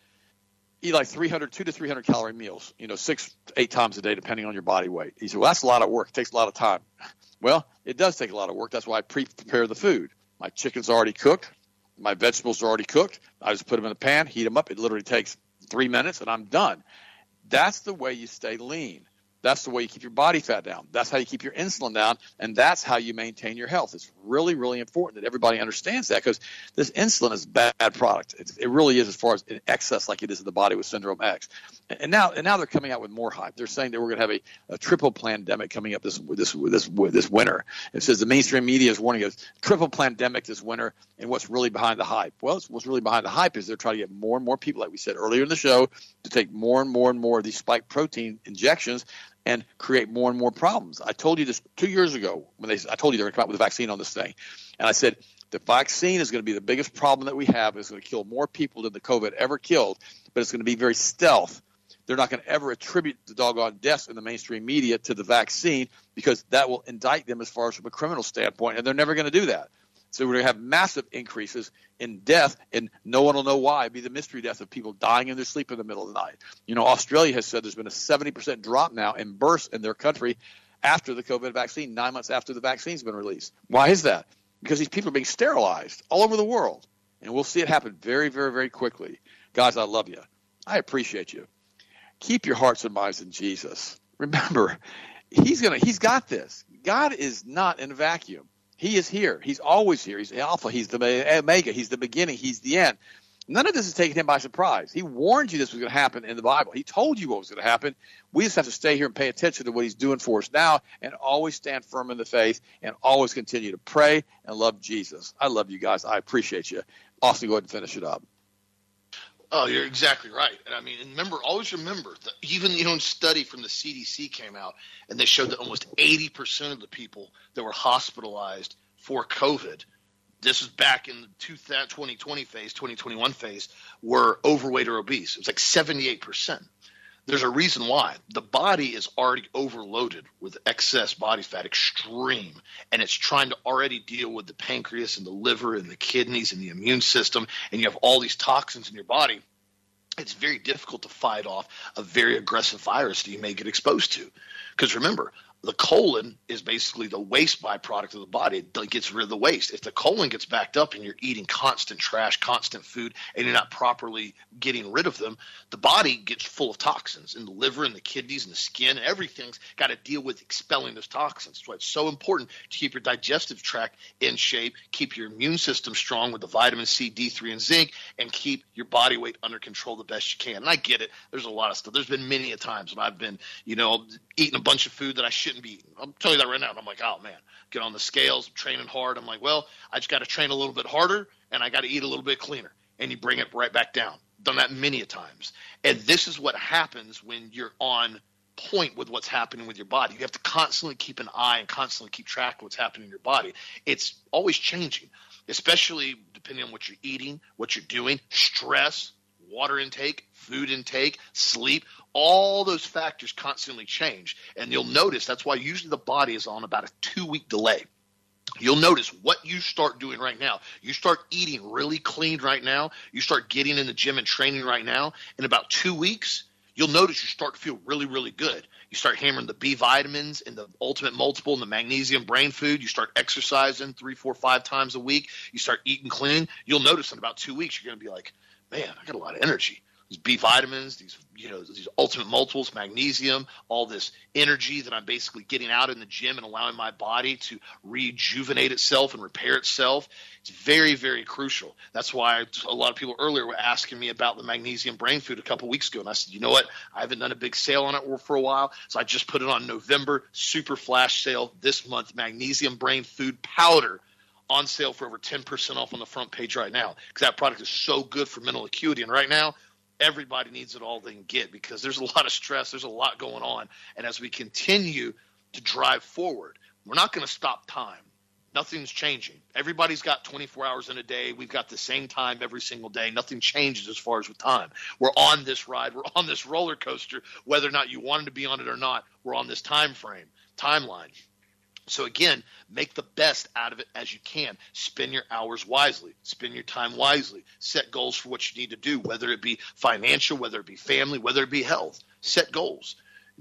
Eat like 2 to 300 calorie meals, 6 to 8 times a day, depending on your body weight. You say, well, that's a lot of work. It takes a lot of time. Well, it does take a lot of work. That's why I prepare the food. My chicken's already cooked. My vegetables are already cooked. I just put them in the pan, heat them up. It literally takes 3 minutes, and I'm done. That's the way you stay lean. That's the way you keep your body fat down. That's how you keep your insulin down, and that's how you maintain your health. It's really, really important that everybody understands that, because this insulin is a bad product. It really is, as far as in excess like it is in the body with Syndrome X. And now they're coming out with more hype. They're saying that we're going to have a triple pandemic coming up this winter. It says the mainstream media is warning us triple pandemic this winter, and what's really behind the hype? Well, what's really behind the hype is they're trying to get more and more people, like we said earlier in the show, to take more and more of these spike protein injections and create more and more problems. I told you this 2 years ago when I told you they were going to come out with a vaccine on this thing. And I said, the vaccine is going to be the biggest problem that we have. It's going to kill more people than the COVID ever killed, but it's going to be very stealth. They're not going to ever attribute the doggone deaths in the mainstream media to the vaccine, because that will indict them as far as from a criminal standpoint, and they're never going to do that. So we're going to have massive increases in death, and no one will know why. It'd be the mystery death of people dying in their sleep in the middle of the night. Australia has said there's been a 70% drop now in births in their country after the COVID vaccine, 9 months after the vaccine's been released. Why is that? Because these people are being sterilized all over the world, and we'll see it happen very, very, very quickly. Guys, I love you. I appreciate you. Keep your hearts and minds in Jesus. Remember, he's got this. God is not in a vacuum. He is here. He's always here. He's the Alpha. He's the Omega. He's the beginning. He's the end. None of this is taking him by surprise. He warned you this was going to happen in the Bible. He told you what was going to happen. We just have to stay here and pay attention to what he's doing for us now, and always stand firm in the faith, and always continue to pray and love Jesus. I love you guys. I appreciate you. Austin, go ahead and finish it up. Oh, you're exactly right. And I mean, always remember that even study from the CDC came out, and they showed that almost 80% of the people that were hospitalized for COVID, this was back in the 2020 phase, 2021 phase, were overweight or obese. It was like 78%. There's a reason why. The body is already overloaded with excess body fat, extreme, and it's trying to already deal with the pancreas and the liver and the kidneys and the immune system, and you have all these toxins in your body. It's very difficult to fight off a very aggressive virus that you may get exposed to. Because remember, the colon is basically the waste byproduct of the body. It gets rid of the waste. If the colon gets backed up and you're eating constant trash, constant food, and you're not properly getting rid of them, the body gets full of toxins. And the liver and the kidneys and the skin, everything's got to deal with expelling those toxins. That's why it's so important to keep your digestive tract in shape, keep your immune system strong with the vitamin C, D3, and zinc, and keep your body weight under control the best you can. And I get it. There's a lot of stuff. There's been many a times when I've been, eating a bunch of food that I shouldn't be eating. I'm telling you that right now. And I'm like, oh, man, get on the scales, I'm training hard. I'm like, well, I just got to train a little bit harder, and I got to eat a little bit cleaner. And you bring it right back down. Done that many a times. And this is what happens when you're on point with what's happening with your body. You have to constantly keep an eye and constantly keep track of what's happening in your body. It's always changing, especially depending on what you're eating, what you're doing, stress, water intake, food intake, sleep. All those factors constantly change. And you'll notice that's why usually the body is on about a 2-week delay. You'll notice what you start doing right now. You start eating really clean right now. You start getting in the gym and training right now. In about 2 weeks, you'll notice you start to feel really, really good. You start hammering the B vitamins and the Ultimate Multiple and the magnesium brain food. You start exercising 3, 4, 5 times a week. You start eating clean. You'll notice in about 2 weeks, you're going to be like, man, I got a lot of energy. These B vitamins, these Ultimate Multiples, magnesium, all this energy that I'm basically getting out in the gym and allowing my body to rejuvenate itself and repair itself. It's very, very crucial. That's why a lot of people earlier were asking me about the magnesium brain food a couple weeks ago. And I said, you know what? I haven't done a big sale on it for a while. So I just put it on November super flash sale this month, magnesium brain food powder, on sale for over 10% off on the front page right now, because that product is so good for mental acuity. And right now, everybody needs it all they can get, because there's a lot of stress. There's a lot going on. And as we continue to drive forward, we're not going to stop time. Nothing's changing. Everybody's got 24 hours in a day. We've got the same time every single day. Nothing changes as far as with time. We're on this ride. We're on this roller coaster. Whether or not you wanted to be on it or not, we're on this timeline. So again, make the best out of it as you can. Spend your hours wisely. Spend your time wisely. Set goals for what you need to do, whether it be financial, whether it be family, whether it be health. Set goals.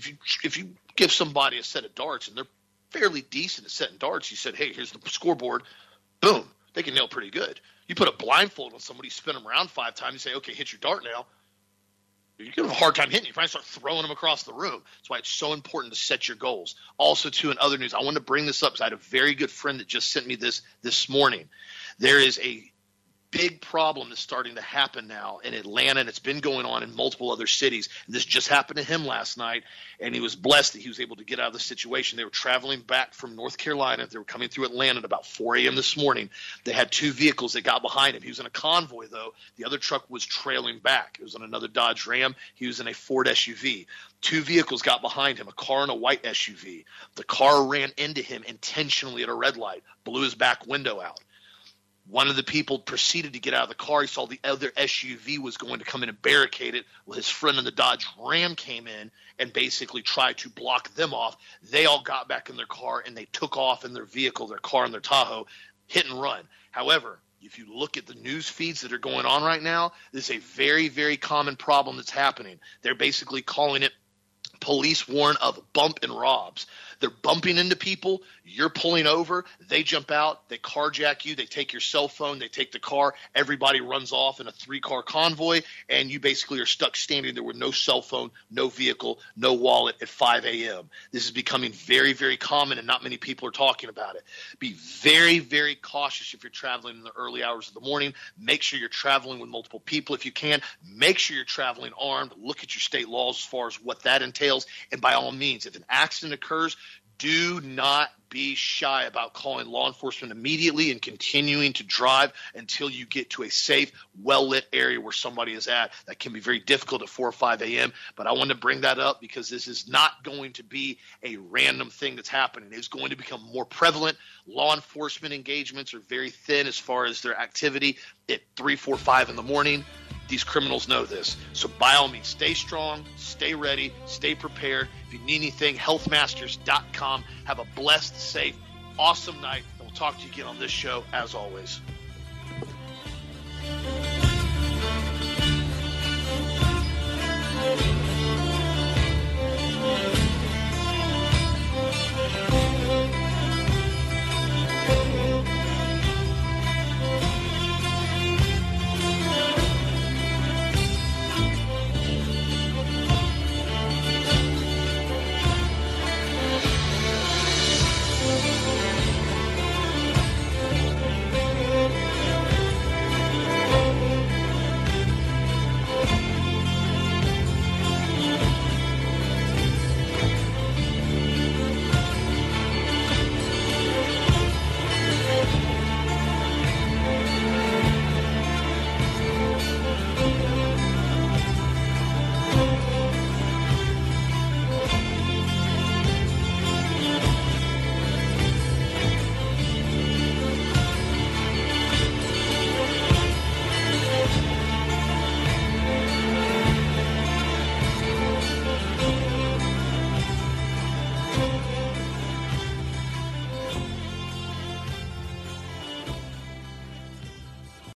If you give somebody a set of darts and they're fairly decent at setting darts, you said, hey, here's the scoreboard. Boom. They can nail pretty good. You put a blindfold on somebody, spin them around 5 times, you say, okay, hit your dart now. You're going to have a hard time hitting. You probably start throwing them across the room. That's why it's so important to set your goals. Also, too, in other news, I want to bring this up because I had a very good friend that just sent me this morning. There is a big problem that's starting to happen now in Atlanta, and it's been going on in multiple other cities. And this just happened to him last night, and he was blessed that he was able to get out of the situation. They were traveling back from North Carolina. They were coming through Atlanta at about 4 a.m. this morning. They had 2 vehicles that got behind him. He was in a convoy, though. The other truck was trailing back. It was on another Dodge Ram. He was in a Ford SUV. 2 vehicles got behind him, a car and a white SUV. The car ran into him intentionally at a red light, blew his back window out. One of the people proceeded to get out of the car. He saw the other SUV was going to come in and barricade it. Well, his friend in the Dodge Ram came in and basically tried to block them off. They all got back in their car, and they took off in their vehicle, their car and their Tahoe, hit and run. However, if you look at the news feeds that are going on right now, this is a very, very common problem that's happening. They're basically calling it police warn of bump and robs. They're bumping into people. You're pulling over. They jump out. They carjack you. They take your cell phone. They take the car. Everybody runs off in a 3-car convoy, and you basically are stuck standing there with no cell phone, no vehicle, no wallet at 5 a.m. This is becoming very, very common, and not many people are talking about it. Be very, very cautious if you're traveling in the early hours of the morning. Make sure you're traveling with multiple people if you can. Make sure you're traveling armed. Look at your state laws as far as what that entails. And by all means, if an accident occurs, do not be shy about calling law enforcement immediately and continuing to drive until you get to a safe, well-lit area where somebody is at. That can be very difficult at 4 or 5 a.m., but I want to bring that up because this is not going to be a random thing that's happening. It's going to become more prevalent. Law enforcement engagements are very thin as far as their activity at 3, 4, 5 in the morning. These criminals know this. So by all means, stay strong, stay ready, stay prepared. If you need anything, healthmasters.com. Have a blessed, safe, awesome night. And we'll talk to you again on this show as always.